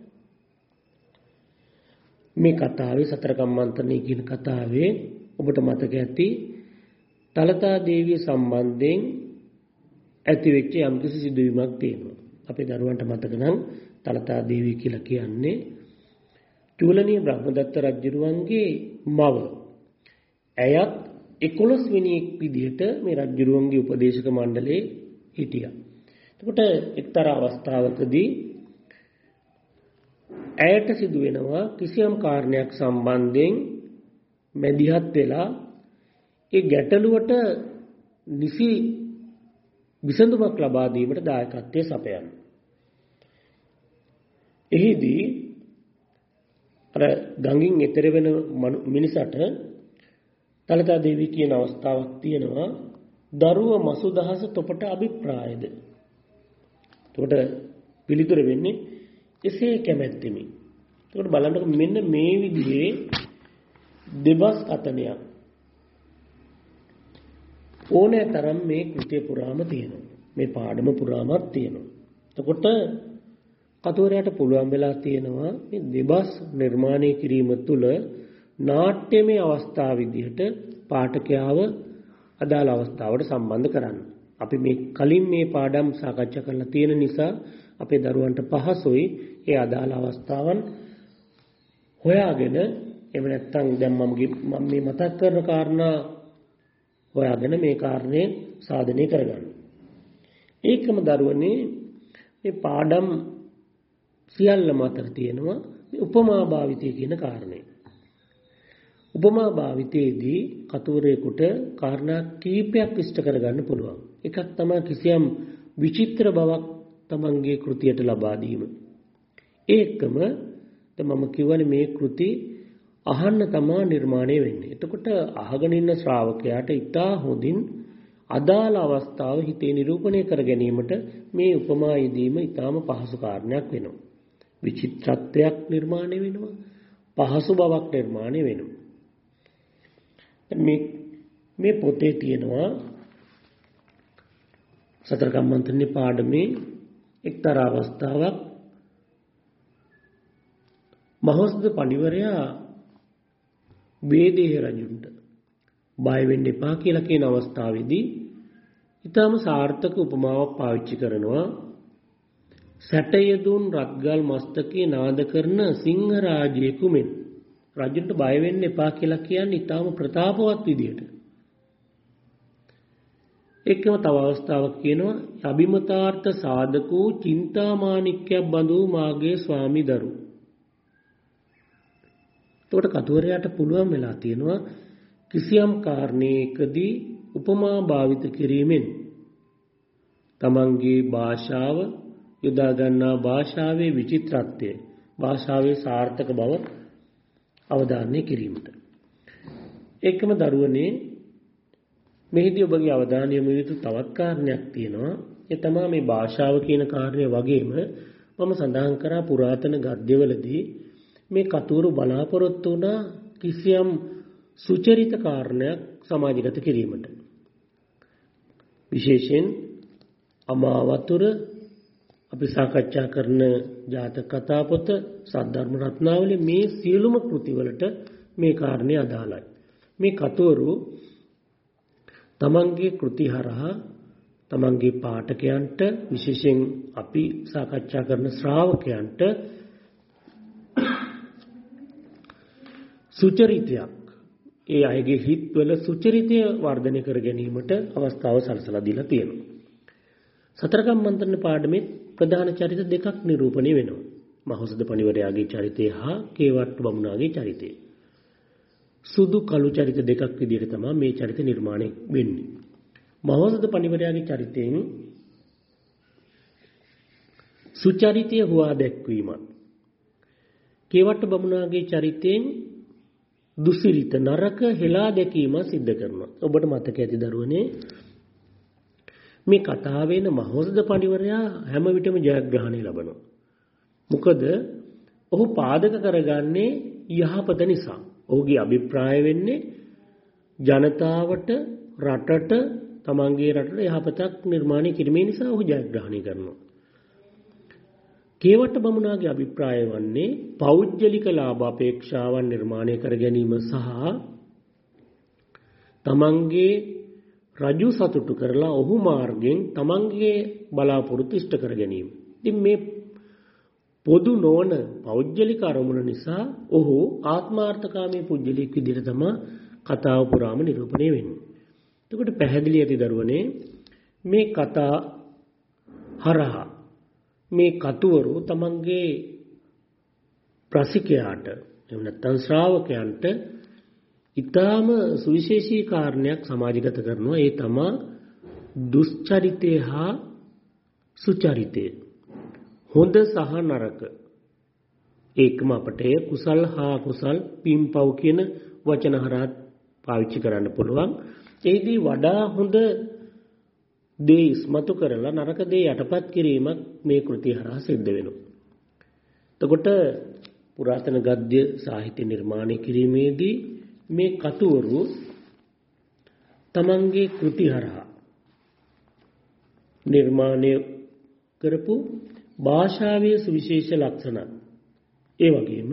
මේ කතාවේ සතර කම්මන්තනේ කියන කතාවේ ඔබට මතක ඇති තලතා දේවිය සම්බන්ධයෙන් ඇතිවෙච්ච යම්කිසි සිදුවීමක් තියෙනවා. අපේ දරුවන්ට මතක නම් තලතා දේවිය කියලා කියන්නේ චූලනීය බ්‍රහ්මදත්ත රජුරුවන්ගේ මව. ඇයත් එකොළොස් වෙනි එක් විදිහට මේ රජුරුවන්ගේ උපදේශක මණ්ඩලයේ හිටියා. එතකොට එක්තරා අවස්ථාවකදී ඇයට සිදු වෙනවා කිසියම් කාරණයක් සම්බන්ධයෙන් මැදිහත් වෙලා ඒ ගැටලුවට නිසි විසඳුමක් ලබා දීමට දායකත්වයේ සපයන්න. එහිදී අර ගඟින් එතර වෙන මිනිසට තලතා දේවී කියන අවස්ථාවක් තියෙනවා දරුව මසුදහස තොපට අභිප්‍රායද. එතකොට පිළිතුර වෙන්නේ එසේ කැමැත්තෙමි. එතකොට බලන්නකො මෙන්න මේ විදිහේ දෙබස් කතනයක් ඕනෑ තරම් මේ කෘතිය පුරාම තියෙනවා. මේ පාඩම පුරාමත් තියෙනවා. එතකොට කතුවරයාට පුළුවන් වෙලා තියෙනවා මේ දෙබස් නිර්මාණය කිරීම තුළ නාට්‍යමය අවස්ථාව විදිහට පාඨකයාව අදාළ අවස්ථාවට සම්බන්ධ කරන්න. අපි මේ කලින් මේ පාඩම් සාකච්ඡා කරලා තියෙන නිසා අපේ දරුවන්ට පහසුයි ඒ අදාළ අවස්ථාවන් හොයාගෙන එහෙම නැත්නම් දැන් මම මම මේ මතක් කරන කාරණා හොයාගෙන මේ කාරණේ සාධනය කරගන්න. ඒකම දරුවනේ මේ පාඩම් සියල්ලම අතර තියෙනවා මේ උපමා භාවිතය කියන කාරණේ. උපමා භාවිතයේදී කතුවරයෙකුට කාරණා කීපයක් ඉෂ්ට කරගන්න පුළුවන්. එකක් තමයි කිසියම් විචිත්‍ර බවක් තමන්ගේ කෘතියට ලබා දීම. ඒකම මම කියවනේ මේ කෘති අහන්න තමයි නිර්මාණය වෙන්නේ. එතකොට අහගෙන ඉන්න ශ්‍රාවකයාට ඉතා හොඳින් අදාළ අවස්ථාව හිතේ නිරූපණය කර ගැනීමට මේ උපමා යෙදීම ඉතාම පහසු කාරණයක් වෙනවා. විචිත්‍රත්වයක් නිර්මාණය වෙනවා. පහසු බවක් නිර්මාණය වෙනවා. මේ මේ පොතේ තියෙනවා සතර කම්මන්තනේ පාඩමේ එක්තරා අවස්ථාවක් මහෞෂධ පඬිවරයා වේදේහ රජුන්ට බය වෙන්න එපා කියලා කියන අවස්ථාවේදී ඊටම සාර්ථක උපමාවක් පාවිච්චි කරනවා. සැටයදුන් රත්ගල් මස්තකේ නාද කරන සිංහ රාජයෙකු මෙන් රජුන්ට බය වෙන්න එපා කියලා කියන්නේ ඊටම ප්‍රතාපවත් විදියට. එක්කම තව අවස්ථාවක් කියනවා අභිමතාර්ථ සාධකෝ චින්තාමානික්කයක් බඳු මාගේ ස්වාමි දරු. එතකොට කතුවරයාට පුළුවන් වෙලා තියෙනවා කිසියම් කාරණයකදී උපමා භාවිත කිරීමෙන් තමන්ගේ භාෂාව යොදා ගන්නා භාෂාවේ විචිත්‍රත්වය භාෂාවේ සාර්ථක බව අවධාරණය කිරීමට. ඒකම දරුවනේ මෙහිදී ඔබගේ අවධානය යොමු යුතු තවත් කාරණයක් තියෙනවා. ඒ තමයි මේ භාෂාව කියන කාරණය වගේම මම සඳහන් කරා පුරාතන ගද්‍යවලදී මේ කතුවරු බලාපොරොත්තු වුණා කිසියම් සුචරිත කාරණයක් සමාජගත කිරීමට. විශේෂයෙන් අමාවතුර අපි සාකච්ඡා කරන ජාතක කතා පොත සද්ධර්ම රත්නාවලි මේ සියලුම කෘතිවලට මේ කාරණේ අදාළයි. මේ කතුවරු තමන්ගේ කෘති හරහා තමන්ගේ පාඨකයන්ට විශේෂයෙන් අපි සාකච්ඡා කරන ශ්‍රාවකයන්ට සුචරිතයක් ඒ අයගේ හිත්වල සුචරිතය වර්ධනය කර ගැනීමට අවස්ථාව සලසලා දීලා තියෙනවා. සතර කම්මන්තන පාඩමේ ප්‍රධාන චරිත දෙකක් නිරූපණය වෙනවා. මහෞෂධ පඬිවරයාගේ චරිතය හා කේවට්ටු බමුණාගේ චරිතය. සුදු කළු චරිත දෙකක් විදිහට තමයි මේ චරිත නිර්මාණය වෙන්නේ. මහෞෂධ පඬිවරයාගේ චරිතයෙන් සුචරිතය හුවා දැක්වීමත් කේවට්ටු බමුණාගේ චරිතයෙන් දුසිරිත නරක හෙලා දැකීම සිද්ධ කරනවා. ඔබට මතක ඇති දරුවනේ මේ කතාවේන මහෞෂධ පඬිවරයා හැම විටම ජයග්‍රහණය ලබනවා. මොකද ඔහු පාදක කරගන්නේ යහපත නිසා. ඔහුගේ අභිප්‍රාය වෙන්නේ ජනතාවට රටට තමන්ගේ රටට යහපතක් නිර්මාණය කිරීම නිසා ඔහු ජයග්‍රහණය කරනවා. කේවට්ට බමුණාගේ අභිප්‍රාය වන්නේ පෞද්ගලික ලාභ අපේක්ෂාවන් නිර්මාණය කර ගැනීම සහ තමන්ගේ රජු සතුටු කරලා ඔහු මාර්ගයෙන් තමන්ගේ බලාපොරොත්තු ඉෂ්ට කර ගැනීම. ඉතින් මේ පොදු නොවන පෞද්ගලික අරමුණ නිසා ඔහු ආත්මාර්ථකාමී පුජ්‍යලික විදිහට තමයි කතාව පුරාම නිරූපණය වෙන්නේ. එතකොට පැහැදිලි ඇති දරුවනේ මේ කතා හරහා මේ කතුවරු තමන්ගේ ප්‍රසිකයාට එහෙම නැත්නම් ශ්‍රාවකයන්ට ඊටාම සුවිශේෂී කාරණයක් සමාජගත කරනවා. ඒ තමයි දුස්චරිතය හා සුචරිතය. හොඳ සහ නරක. ඒකම අපට කුසල් හා කුසල් පින්පව් කියන වචන හරහා පාවිච්චි කරන්න පුළුවන්. ඒදී වඩා හොඳ දේ ඉස්මතු කරලා නරක දේ යටපත් කිරීමක් මේ කෘතිය හරහා සිද්ධ වෙනවා. එතකොට පුරාතන ගද්‍ය සාහිත්‍ය නිර්මාණය කිරීමේදී මේ කතුවරු තමන්ගේ කෘති හරහා නිර්මාණය කරපු භාෂාවේ සුවිශේෂ ලක්ෂණ. ඒ වගේම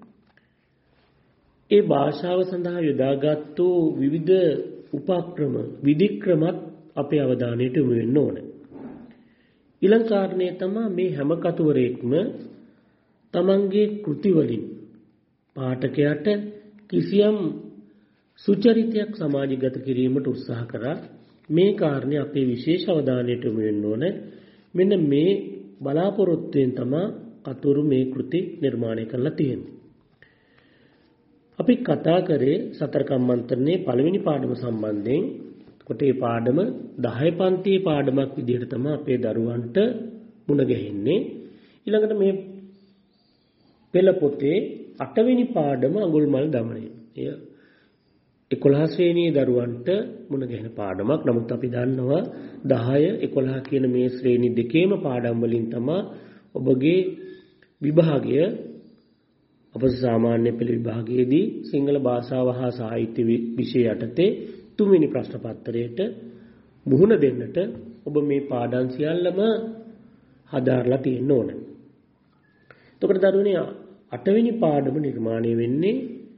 ඒ භාෂාව සඳහා යොදාගත්තු විවිධ උපක්‍රම විධික්‍රමත් අපේ අවධානයට යොමු වෙන්න ඕනේ. ඊළඟ කාරණය තමයි මේ හැම කතුවරයෙක්ම තමන්ගේ කෘති වලින් පාඨකයාට කිසියම් සුචරිතයක් සමාජගත කිරීමට උත්සාහ කරා. මේ කාරණේ අපේ විශේෂ අවධානයට යොමු වෙන්න ඕනේ. මෙන්න මේ බලාපොරොත්තුෙන් තමයි කතුරු මේ කෘති නිර්මාණය කරලා තියෙන්නේ. අපි කතා කරේ සතර කම්මන්තරණේ පළවෙනි පාඩම සම්බන්ධයෙන්. කොට මේ පාඩම දහය පන්තියේ පාඩමක් විදිහට තමයි අපේ දරුවන්ට මුණ ගැහෙන්නේ. ඊළඟට මේ පෙළ පොතේ අටවෙනි පාඩම අඟුල්මල් දමනය. එය එකොළහ ශ්‍රේණියේ දරුවන්ට මුණ ගැහෙන පාඩමක්. නමුත් අපි දන්නවා දහය එකොළහ කියන මේ ශ්‍රේණි දෙකේම පාඩම් වලින් තමයි ඔබගේ විභාගය අප සාමාන්‍ය පෙළ විභාගයේදී සිංහල භාෂාව හා සාහිත්‍ය විෂය යටතේ තුන්වෙනි ප්‍රශ්න පත්‍රයට මුහුණ දෙන්නට ඔබ මේ පාඩම් සියල්ලම හදාarලා තියෙන්න ඕනේ. එතකොට දරුවනේ අටවෙනි පාඩම නිර්මාණය වෙන්නේ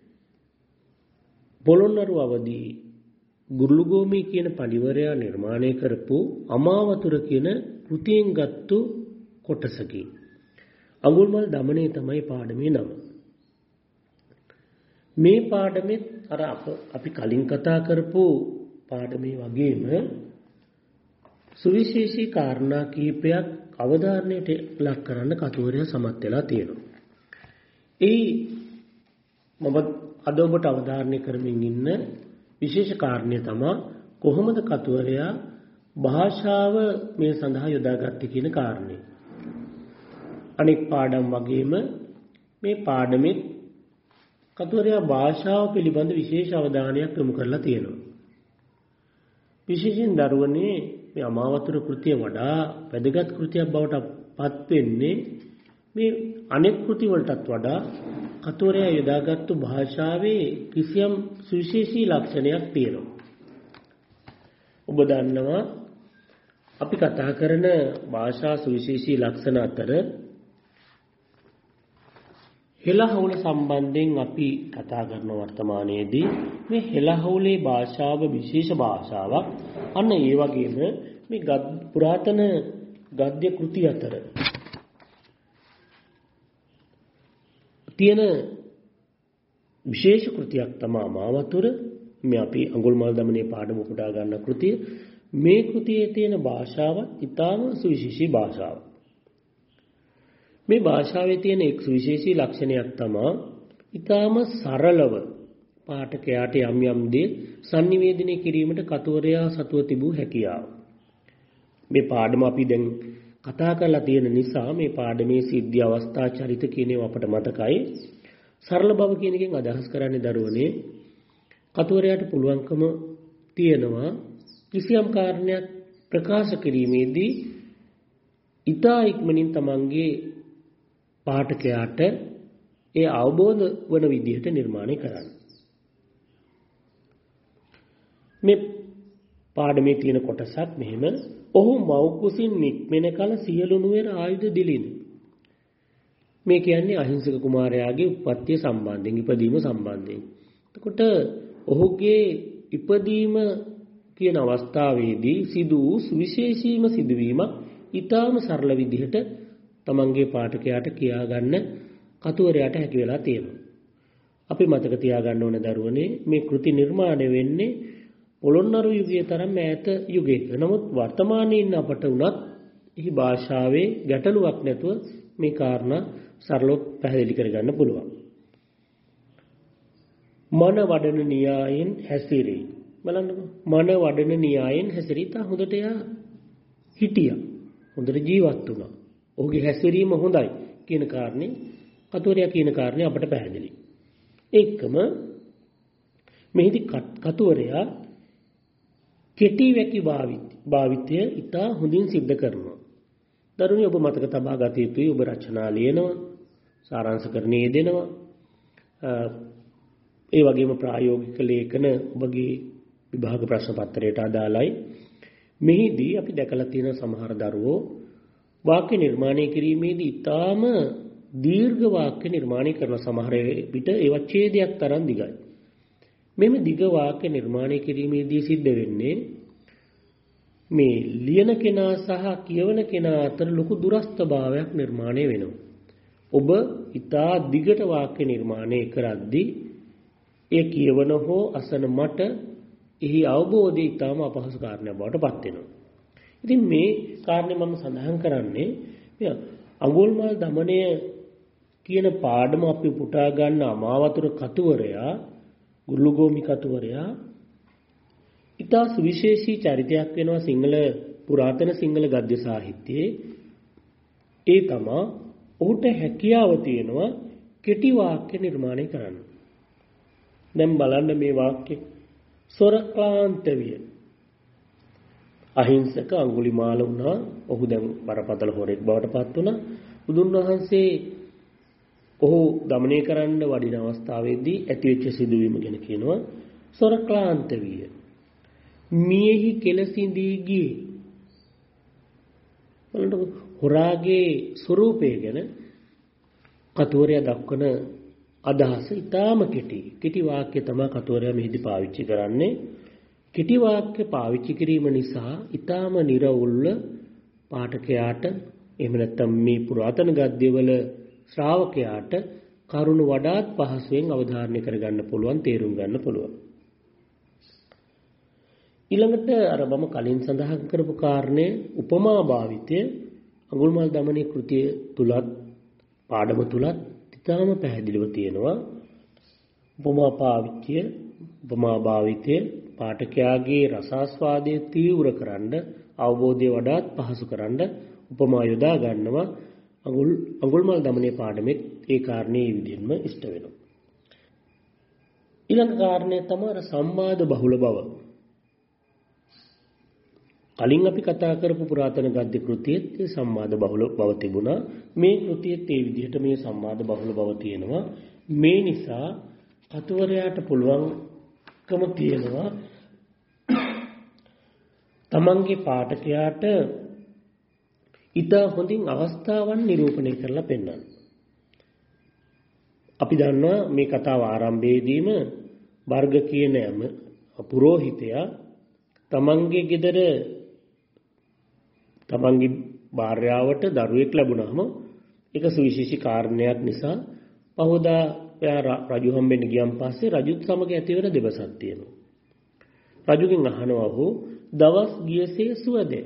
පොළොන්නරු අවදී ගුරුළුගෝමි කියන පඬිවරයා නිර්මාණය කරපු අමාවතුර කියන කෘතියෙන් ගත්තු කොටසකින්. අඟුල්මල් දමනය තමයි පාඩමේ නම. මේ පාඩමෙත් අර අපි කලින් කතා කරපු පාඩමේ වගේම සුවිශේෂී කාරණා කීපයක් අවධාරණයට ලක් කරන්න කතුවරයා සමත් වෙලා තියෙනවා. ඒ මම අද ඔබට අවධාරණය කරමින් ඉන්න විශේෂ කාරණය තමයි කොහොමද කතුවරයා භාෂාව මේ සඳහා යොදාගත්තේ කියන කාරණේ. අනෙක් පාඩම් වගේම මේ පාඩමෙත් කතුවරයා භාෂාව පිළිබඳ විශේෂ අවධානයක් යොමු කරලා තියෙනවා. විශේෂයෙන් දරුවනේ මේ අමාවතුර කෘතිය වඩා වැදගත් කෘතියක් බවට පත් වෙන්නේ මේ අනෙක් කෘති වලටත් වඩා කතුවරයා යොදාගත්තු භාෂාවේ කිසියම් සුවිශේෂී ලක්ෂණයක් තියෙනවා. ඔබ දන්නවා අපි කතා කරන භාෂා සුවිශේෂී ලක්ෂණ අතර හෙළහවුල සම්බන්ධයෙන් අපි කතා කරන වර්තමානයේදී මේ හෙළහවුලේ භාෂාව විශේෂ භාෂාවක්. අන්න ඒ වගේම මේ පුරාතන ගද්‍ය කෘති අතර තියෙන විශේෂ කෘතියක් තමයි අමාවතුර. මේ අපි අඟුල්මල් දමනේ පාඩම උපුටා ගන්න කෘතිය. මේ කෘතියේ තියෙන භාෂාවත් ඉතාම සුවිශේෂී භාෂාවක්. මේ භාෂාවේ තියෙන එක් සුවිශේෂී ලක්ෂණයක් තමයි ඉතාම සරලව පාඨකයාට යම් යම් දේ sannivedanaya කිරීමට කතුවරයා සතුව තිබූ හැකියාව. මේ පාඩම අපි දැන් කතා කරලා තියෙන නිසා මේ පාඩමේ සිද්ධි අවස්ථා චරිත කියන ඒවා අපට මතකයි. සරල බව කියන එකෙන් අදහස් කරන්නේ දරුවනේ කතුවරයාට පුළුවන්කම තියෙනවා කිසියම් කාරණයක් ප්‍රකාශ කිරීමේදී ඊතා ඉක්මනින් තමන්ගේ පාඨකයාට ඒ අවබෝධ වන විදිහට නිර්මාණය කරන්න. මේ පාඩමේ තියෙන කොටසක් මෙහෙම. ඔහු මව් කුසින් නික්මෙන කල සියලු නුවර ආයුධ දිලින. මේ කියන්නේ අහිංසක කුමාරයාගේ උප්පත්තිය සම්බන්ධයෙන් ඉපදීම සම්බන්ධයෙන්. එතකොට ඔහුගේ ඉපදීම කියන අවස්ථාවේදී සිදු වූ සුවිශේෂීම සිදුවීමක් ඊටාම සරල විදිහට තමන්ගේ පාඨකයාට කියා ගන්න කතුවරයාට හැකි වෙලා තියෙනවා. අපි මතක තියාගන්න ඕන දරුවනේ මේ කෘති නිර්මාණය වෙන්නේ පොළොන්නරු යුගයේ තරම් ඈත යුගයක. නමුත් වර්තමානයේ ඉන්න අපට උනත් එහි භාෂාවේ ගැටලුවක් නැතුව මේ කාරණා සරලව පැහැදිලි කරගන්න පුළුවන්. මන වඩන න්‍යායෙන් හැසිරේ. බලන්නකෝ. මන වඩන න්‍යායෙන් හැසිරී තා හොඳට යා හිටියා. හොඳට ජීවත් වුණා. ඔහුගේ හැසිරීම හොඳයි කියන කාරණේ කතුවරයා කියන කාරණේ අපට පැහැදිලි. ඒකම මෙහිදී කතුවරයා කෙටි වැකි භාවිතය ඉතා හොඳින් සිද්ධ කරනවා. දරුවනේ ඔබ මතක තබා ගත යුතුයි. ඔබ රචනා ලියනවා, සාරාංශකරණය දෙනවා. ඒ වගේම ප්‍රායෝගික ලේඛන ඔබගේ විභාග ප්‍රශ්න පත්‍රයට අදාළයි. මෙහිදී අපි දැකලා තියෙන සමහර දරුවෝ වාක්‍ය නිර්මාණය කිරීමේදී ඊටාම දීර්ඝ වාක්‍ය නිර්මාණය කරන සමහර විට ඒවා ඡේදයක් තරම් දිගයි. මෙමෙ දිග වාක්‍ය නිර්මාණය කිරීමේදී සිද්ධ වෙන්නේ මේ ලියන කෙනා සහ කියවන කෙනා අතර ලොකු දුරස්ථභාවයක් නිර්මාණය වෙනවා. ඔබ ඊටා දිගට වාක්‍ය නිර්මාණය කරද්දී ඒ කියවන හෝ අසන මට එහි අවබෝධය ඊටාම අපහසු කාරණයක් බවට පත් වෙනවා. ඉතින් මේ කාරණේ මම සඳහන් කරන්නේ මේ අඟුල්මාල් දමනය කියන පාඩම අපි පුටා ගන්න අමාවතුර කතුවරයා ගුල්ලුගෝමි කතුවරයා ඊටා සුවිශේෂී චරිතයක් වෙනවා සිංහල පුරාතන සිංහල ගද්‍ය සාහිත්‍යයේ. ඒ තමයි ඔහුට හැකියාව තියෙනවා කෙටි වාක්‍ය නිර්මාණය කරන්න. දැන් බලන්න මේ වාක්‍ය සොරක්ලාන්ත විය. අහිංසක අඟුලිමාල වුණා. ඔහු දැන් බරපතල හොරෙක් බවට පත් වුණා. බුදුන් වහන්සේ ඔහු দমনය කරන්න වඩින අවස්ථාවේදී ඇතිවෙච්ච සිදුවීම ගැන කියනවා සොරක්ලාන්ත විය. මියෙහි කෙලසිඳී ගියේ. බලන්න හොරාගේ ස්වરૂපය ගැන කතුවරයා දක්වන අදහස ඊටාම කෙටි. කෙටි වාක්‍ය තමයි කතුවරයා මෙහිදී පාවිච්චි කරන්නේ. කෙටි වාක්‍ය පාවිච්චි කිරීම නිසා ඊටාම නිර්වුල්ව පාඨකයාට එහෙම නැත්නම් මේ පුරාතන ගද්‍යවල ශ්‍රාවකයාට කරුණ වඩාත් පහසුවෙන් අවධාරණය කරගන්න පුළුවන්, තේරුම් ගන්න පුළුවන්. ඊළඟට අර මම කලින් සඳහන් කරපු කාරණේ උපමා භාවිතය අඟුල්මාල් දමනයේ කෘතිය තුලත් පාඩම තුලත් ඉතාම පැහැදිලිව තියෙනවා. උපමා පාවිච්‍ය උපමා භාවිතය පාඨකයාගේ රසාස්වාදයේ තීව්‍රකරන්න, අවබෝධය වඩාත් පහසුකරන්න උපමා යොදා ගන්නවා. අඟුල් අඟුල්මාල් දමනයේ පාඩමෙත් ඒ කාරණේ මේ විදිහම ඉෂ්ට වෙනවා. ඊළඟ කාරණය තමයි සම්මාද බහුල බව. කලින් අපි කතා කරපු පුරාතන ගද්‍ය කෘතියෙත් මේ සම්මාද බහුල බව තිබුණා. මේ කෘතියෙත් ඒ විදිහට මේ සම්මාද බහුල බව තියෙනවා. මේ නිසා කතුවරයාට පුළුවන්කම තියෙනවා තමන්ගේ පාඨකයාට ඊට හොඳින් අවස්ථාවන් නිරූපණය කරලා පෙන්වන්න. අපි දන්නවා මේ කතාව ආරම්භයේදීම වර්ග කියන යම පුරෝහිතයා තමන්ගේ ගෙදර තමන්ගේ භාර්යාවට දරුවෙක් ලැබුණාම ඒක සුවිශේෂී කාරණයක් නිසා පහෝදා රජු හම්බෙන්න ගියන් පස්සේ රජුත් සමග ඇතිවෙන දෙබසක් තියෙනවා. රජුගෙන් අහනවා ඔහු දවස් ගියසේ සුවදේ.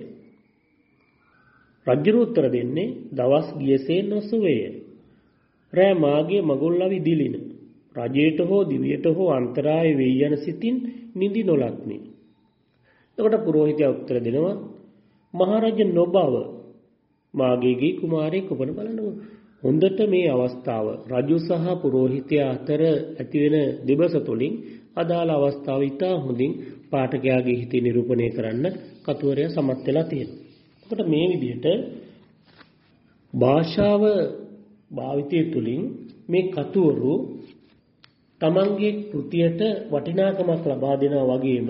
රජු උත්තර දෙන්නේ දවස් ගියසේ නොසුවේය. රෑ මාගේ මගුල්ලවි දිලින. රජයට හෝ දිවියට හෝ අන්තරාය වෙයි යන සිතින් නිදි නොලත්මි. එතකොට පුරෝහිතයා උත්තර දෙනවා මහරජ නොබව මාගේ ගේ කුමාරයෙක් ඔබන බලනවා. හොඳට මේ අවස්ථාව රජු සහ පුරෝහිතයා අතර ඇතිවෙන දෙබස තුළින් අදාළ අවස්ථාව ඉතා හොඳින් පාඨකයාගේ හිතේ නිරූපණය කරන්න කතුවරයා සමත් වෙලා තියෙනවා. එතකොට මේ විදිහට භාෂාව භාවිතය තුළින් මේ කතුවරු තමන්ගේ කෘතියට වටිනාකමක් ලබා දෙනවා වගේම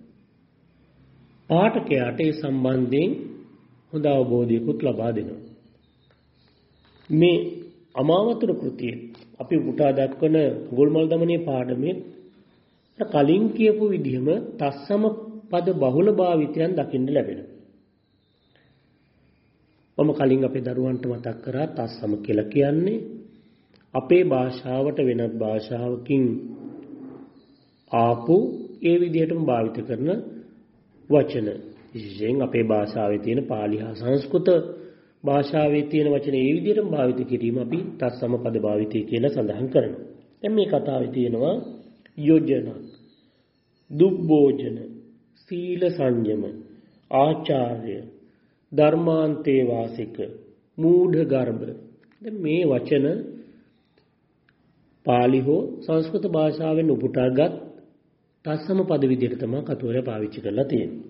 පාඨකයාට ඒ සම්බන්ධයෙන් හොඳ අවබෝධයකුත් ලබා දෙනවා. මේ අමාවතුර කෘතිය අපි පුටා දක්වන අඟුල්මාල් දමනයේ පාඩමේ කලින් කියපු විදිහම තස්සම පද බහුල භාවිතයන් දකින්න ලැබෙනවා. මම කලින් අපේ දරුවන්ට මතක් කරා තස්සම කියලා කියන්නේ අපේ භාෂාවට වෙනත් භාෂාවකින් ආපු ඒ විදිහටම භාවිත කරන වචන. විශේෂයෙන් අපේ භාෂාවේ තියෙන පාලි හා සංස්කෘත භාෂාවේ තියෙන වචන ඒ විදිහටම භාවිත කිරීම අපි තත්සම පද භාවිතය කියලා සඳහන් කරනවා. දැන් මේ කතාවේ තියෙනවා යෝජන, දුබ්බෝජන, සීල සංයම, ආචාර්ය, ධර්මාන්තේ වාසික, මූಢ ගර්භ. දැන් මේ වචන පාලි හෝ සංස්කෘත භාෂාවෙන් උපුටාගත් තත්සම පද විදිහට තමයි කතුවරයා පාවිච්චි කරලා තියෙන්නේ.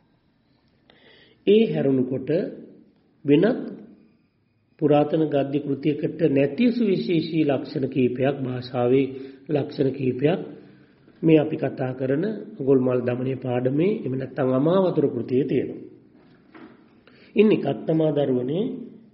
ඒ හැරුණුකොට වෙනත් පුරාතන ගද්‍ය කෘතියකට නැති සුවිශේෂී ලක්ෂණ කීපයක් භාෂාවේ ලක්ෂණ කීපයක් මේ අපි කතා කරන අඟුල්මාල් දමනයේ පාඩමේ එහෙම නැත්නම් අමාවතුර කෘතියේ තියෙනවා. ඉන් එකක් තමයි දරුවනේ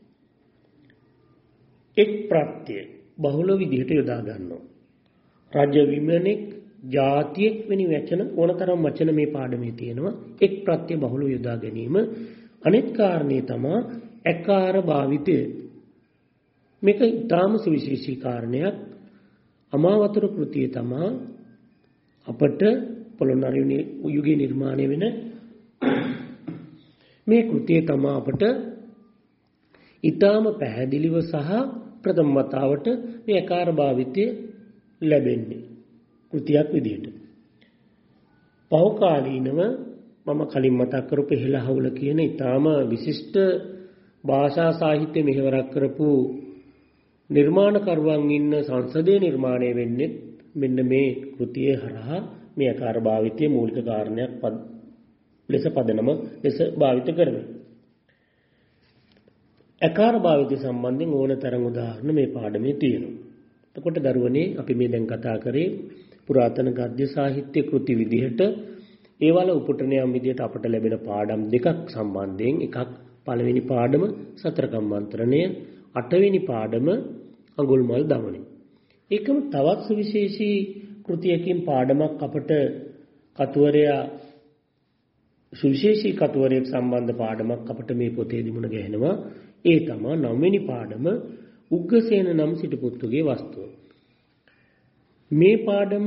එක් ප්‍රත්‍ය බහුල විදිහට යොදා ගන්නවා. රජ විමනෙක් ජාතියෙක් වෙනි වචන ඕනතරම් වචන මේ පාඩමේ තියෙනවා. එක් ප්‍රත්‍ය බහුල යොදා ගැනීම. අනෙක් කාරණේ තමයි අකාර භාවිතය. මේක ඊටාම සුවිශේෂී කාරණයක්. අමාවතුර කෘතිය තමයි අපට පොළොන්නරු යුගයේ නිර්මාණය වෙන මේ කෘතිය තමයි අපට ඊටාම පැහැදිලිව සහ ප්‍රථම වතාවට මේ අකාර භාවිතය ලැබෙන්නේ කෘතියක් විදිහට. පෞකාලීනව මම කලින් මතක් කරපු හෙළහවුල කියන ඊටාම විශිෂ්ට භාෂා සාහිත්‍ය මෙහෙවරක් කරපු නිර්මාණකරුවන් ඉන්න සංසදයේ නිර්මාණය වෙන්නේ මෙන්න මේ කෘතියේ හරහා මේ අකාර භාවිතයේ මූලික කාරණයක් ලෙස පදනම ලෙස භාවිත කරනවා. අකාර භාවිතය සම්බන්ධයෙන් ඕනතරම් උදාහරණ මේ පාඩමේ තියෙනවා. එතකොට දරුවනේ අපි මේ දැන් කතා කරේ පුරාතන ගද්‍ය සාහිත්‍ය කෘති විදිහට ඒවල උපුටනයම් විදිහට අපට ලැබෙන පාඩම් දෙකක් සම්බන්ධයෙන් එකක් පළවෙනි පාඩම සතර කම්මන්ත්‍රණය, අටවෙනි පාඩම අඟුල්මල් දමනය. ඒකම තවත් සුවිශේෂී කෘතියකින් පාඩමක් අපට කතුවරයා සුවිශේෂී කතුවරයෙක් සම්බන්ධ පාඩමක් අපට මේ පොතේ දිමුණ ගැහෙනවා. ඒ තමයි නවවෙනි පාඩම උග්ගසේන නම් සිටුපුත්තුගේ වස්තුව. මේ පාඩම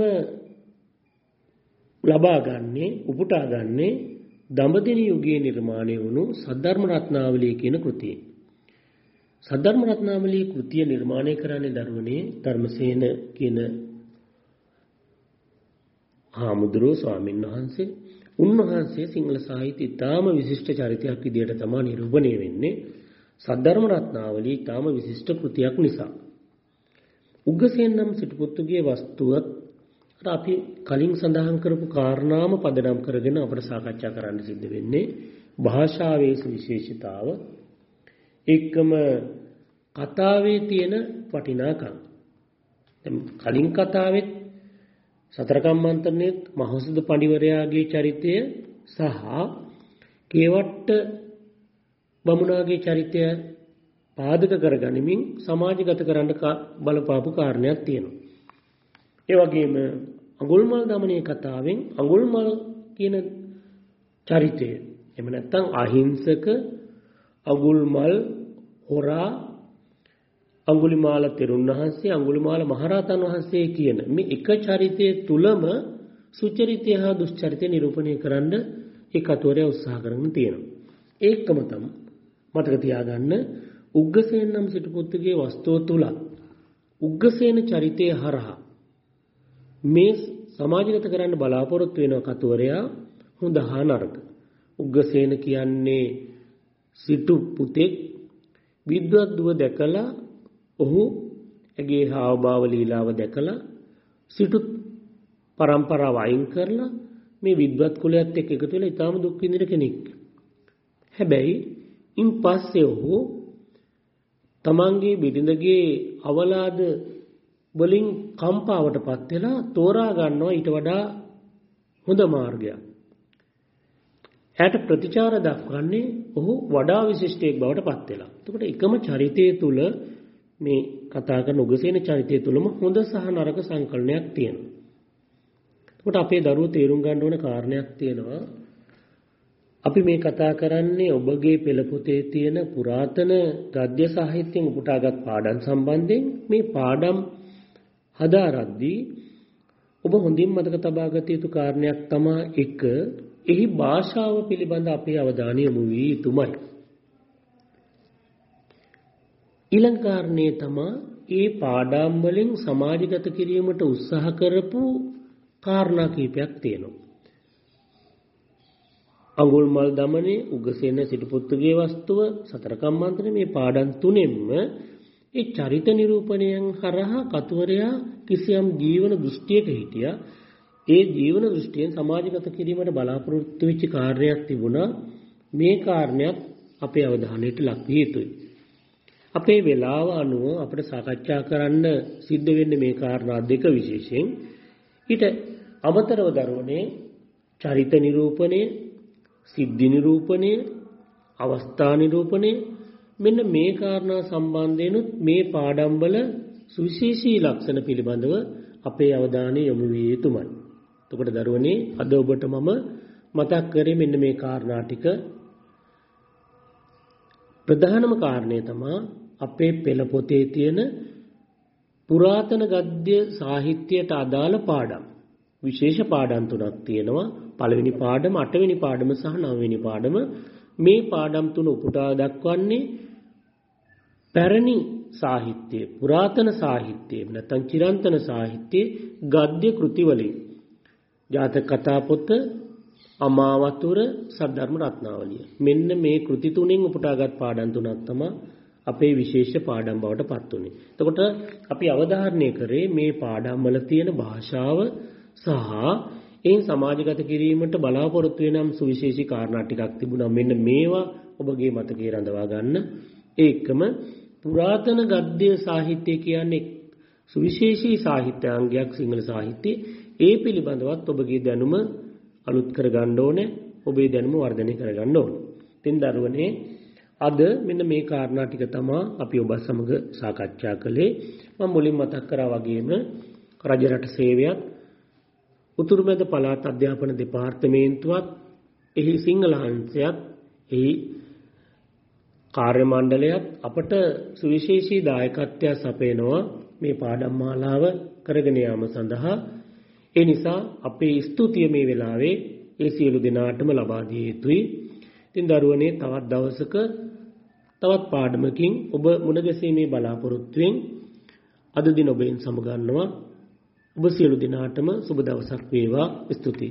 ලබා ගන්නේ උපුටා ගන්නේ දඹදෙණි යුගයේ නිර්මාණය වුණු සද්ධර්ම රත්නාවලිය කියන කෘතිය. සද්ධර්ම රත්නාවලිය කෘතිය නිර්මාණය කරන්නේ දරුවනේ ධර්මසේන කියන හාමුදුරුවෝ ස්වාමීන් වහන්සේ. උන්වහන්සේ සිංහල සාහිත්‍ය ඉතාම විශිෂ්ට චරිතයක් විදිහට තමයි නිරූපණය වෙන්නේ. සද්ධර්ම රත්නාවලිය ඉතාම විශිෂ්ට කෘතියක් නිසා. උග්ගසේන නම් සිටුපුත්තුගේ වස්තුවත් අපි කලින් සඳහන් කරපු කාරණාම පදනම් කරගෙන අපට සාකච්ඡා කරන්න සිද්ධ වෙන්නේ භාෂාවේ විශේෂතාව එක්කම කතාවේ තියෙන වටිනාකම්. දැන් කලින් කතාවෙත් සතර කම්මන්තරණයේ මහෞෂධ පඬිවරයාගේ චරිතය සහ කේවට්ට බමුණාගේ චරිතය පාදක කරගනිමින් සමාජගත කරන්න බලපාපු කාරණයක් තියෙනවා. ඒ වගේම අඟුල්මල් දමනයේ කතාවෙන් අඟුල්මල් කියන චරිතය එහෙම නැත්නම් අහිංසක අඟුල්මල් හොරා අඟුලිමාල තෙරුන් වහන්සේ අඟුලිමාල මහරහතන් වහන්සේ කියන මේ එක චරිතයේ තුලම සුචරිතය හා දුෂ්චරිතය නිරූපණය කරන්න ඒ කතුවරයා උත්සාහ කරගෙන තියෙනවා. ඒකම තමයි මතක තියාගන්න උග්ගසේන නම් සිටුපුත්තුගේ වස්තුව තුල උග්ගසේන චරිතය හරහා මේ සමාජගත කරන්න බලාපොරොත්තු වෙන කතුවරයා හොඳ හා නරක. උග්ගසේන කියන්නේ සිටු පුතෙක් විද්වත් දුව දැකලා ඔහු ඇගේ හාවභාව ලීලාව දැකලා සිටු පරම්පරාව අයින් කරලා මේ විද්වත් කුලයත් එක්ක එකතු වෙලා ඊටාම දුක් විඳින කෙනෙක්. හැබැයි ඉන් පස්සේ ඔහු තමන්ගේ බිරිඳගේ අවලාද වලින් කම්පාවටපත් වෙලා තෝරා ගන්නවා ඊට වඩා හොඳ මාර්ගයක්. එයාට ප්‍රතිචාර දක්වන්නේ ඔහු වඩා විශිෂ්ටයෙක් බවට පත් වෙලා. එතකොට එකම චරිතය තුල මේ කතා කරන උගසේන චරිතය තුලම හොඳ සහ නරක සංකලනයක් තියෙනවා. එතකොට අපේ දරුවෝ තේරුම් ගන්න ඕන කාරණයක් තියෙනවා. අපි මේ කතා කරන්නේ ඔබගේ පෙළ පොතේ තියෙන පුරාතන ගද්‍ය සාහිත්‍යයෙන් උපුටාගත් පාඩම් සම්බන්ධයෙන්. මේ පාඩම් හදාරද්දී ඔබ හොඳින් මතක තබා ගත යුතු කාරණයක් තමයි එක එහි භාෂාව පිළිබඳ අපේ අවධානය යොමු වී යුතුමයි. ඊළඟ කාරණේ තමයි ඒ පාඩම් වලින් සමාජගත කිරීමට උත්සාහ කරපු කාරණා කීපයක් තියෙනවා. අඟුල්මල් දමනේ, උග්ගසේන සිටුපුත්තුගේ වස්තුව, සතර කම්මන්ත්‍රණය මේ පාඩම් තුනෙන්ම ඒ චරිත නිරූපණයන් හරහා කතුවරයා කිසියම් ජීවන දෘෂ්ටියක හිටියා. ඒ ජීවන දෘෂ්ටියෙන් සමාජගත කිරීමට බලාපොරොත්තු වෙච්ච කාර්යයක් තිබුණා. මේ කාරණයක් අපේ අවධානයට ලක් විය යුතුයි. අපේ වේලාව අනුව අපිට සාකච්ඡා කරන්න සිද්ධ වෙන්නේ මේ කාරණා දෙක විශේෂයෙන්. ඊට අමතරව දරුවනේ චරිත නිරූපණය, සිද්ධි නිරූපණය, අවස්ථා නිරූපණය මෙන්න මේ කාරණා සම්බන්ධයෙන් මේ පාඩම් වල සුවිශේෂී ලක්ෂණ පිළිබඳව අපේ අවධානය යොමු විය යුතුමයි. එතකොට දරුවනේ අද ඔබට මම මතක් කරේ මෙන්න මේ කාරණා ටික. ප්‍රධානම කාරණය තමයි අපේ පෙළ පොතේ තියෙන පුරාතන ගද්‍ය සාහිත්‍යයට අදාළ පාඩම්. විශේෂ පාඩම් තුනක් තියෙනවා. පළවෙනි පාඩම, අටවෙනි පාඩම සහ නවවෙනි පාඩම. මේ පාඩම් තුන උපුටා දක්වන්නේ පැරණි සාහිත්‍ය, පුරාතන සාහිත්‍ය, නැත්නම් චිරන්තන සාහිත්‍යයේ ගද්‍ය කෘති වලින්. ජාතක කතා පොත, අමාවතුර, සද්ධර්ම රත්නාවලිය. මෙන්න මේ කෘති තුنين උපුටාගත් පාඩම් තුනක් තමයි අපේ විශේෂ පාඩම් බවට පත් වුනේ. එතකොට අපි අවධාරණය කරේ මේ පාඩම් වල තියෙන භාෂාව සහ එයින් සමාජගත කිරීමට බලාපොරොත්තු වෙනම් සුවිශේෂී කාරණා ටිකක් තිබුණා. මෙන්න මේවා ඔබගේ මතකයේ රඳවා ගන්න. ඒකම පුරාතන ගද්‍ය සාහිත්‍ය කියන්නේ සුවිශේෂී සාහිත්‍යාංගයක් සිංහල සාහිත්‍යයේ. ඒ පිළිබඳවත් ඔබගේ දැනුම අලුත් කර ගන්න ඕනේ. ඔබේ දැනුම වර්ධනය කර ගන්න ඕනේ. තින් දරුවනේ අද මෙන්න මේ කාරණා ටික තමයි අපි ඔබ සමග සාකච්ඡා කළේ. මම මුලින් මතක් කරා වගේම රජරට සේවයත්, උතුරුමැද පළාත් අධ්‍යාපන දෙපාර්තමේන්තුවත්, එහි සිංහල අංශයත්, එහි කාර්ය මණ්ඩලයත් අපට සුවිශේෂී දායකත්වයක් සපයනවා මේ පාඩම් මාලාව කරගෙන යාම සඳහා. ඒ නිසා අපේ ස්තුතිය මේ වෙලාවේ ඒ සියලු දෙනාටම ලබා දිය යුතුයි. ඉතින් දරුවනේ තවත් දවසක තවත් පාඩමකින් ඔබ මුණ ගැසීමේ බලාපොරොත්තුවෙන් අද දින ඔබෙන් සමගන්නවා. ඔබ සියලු දෙනාටම සුබ දවසක් වේවා. ස්තුතියි.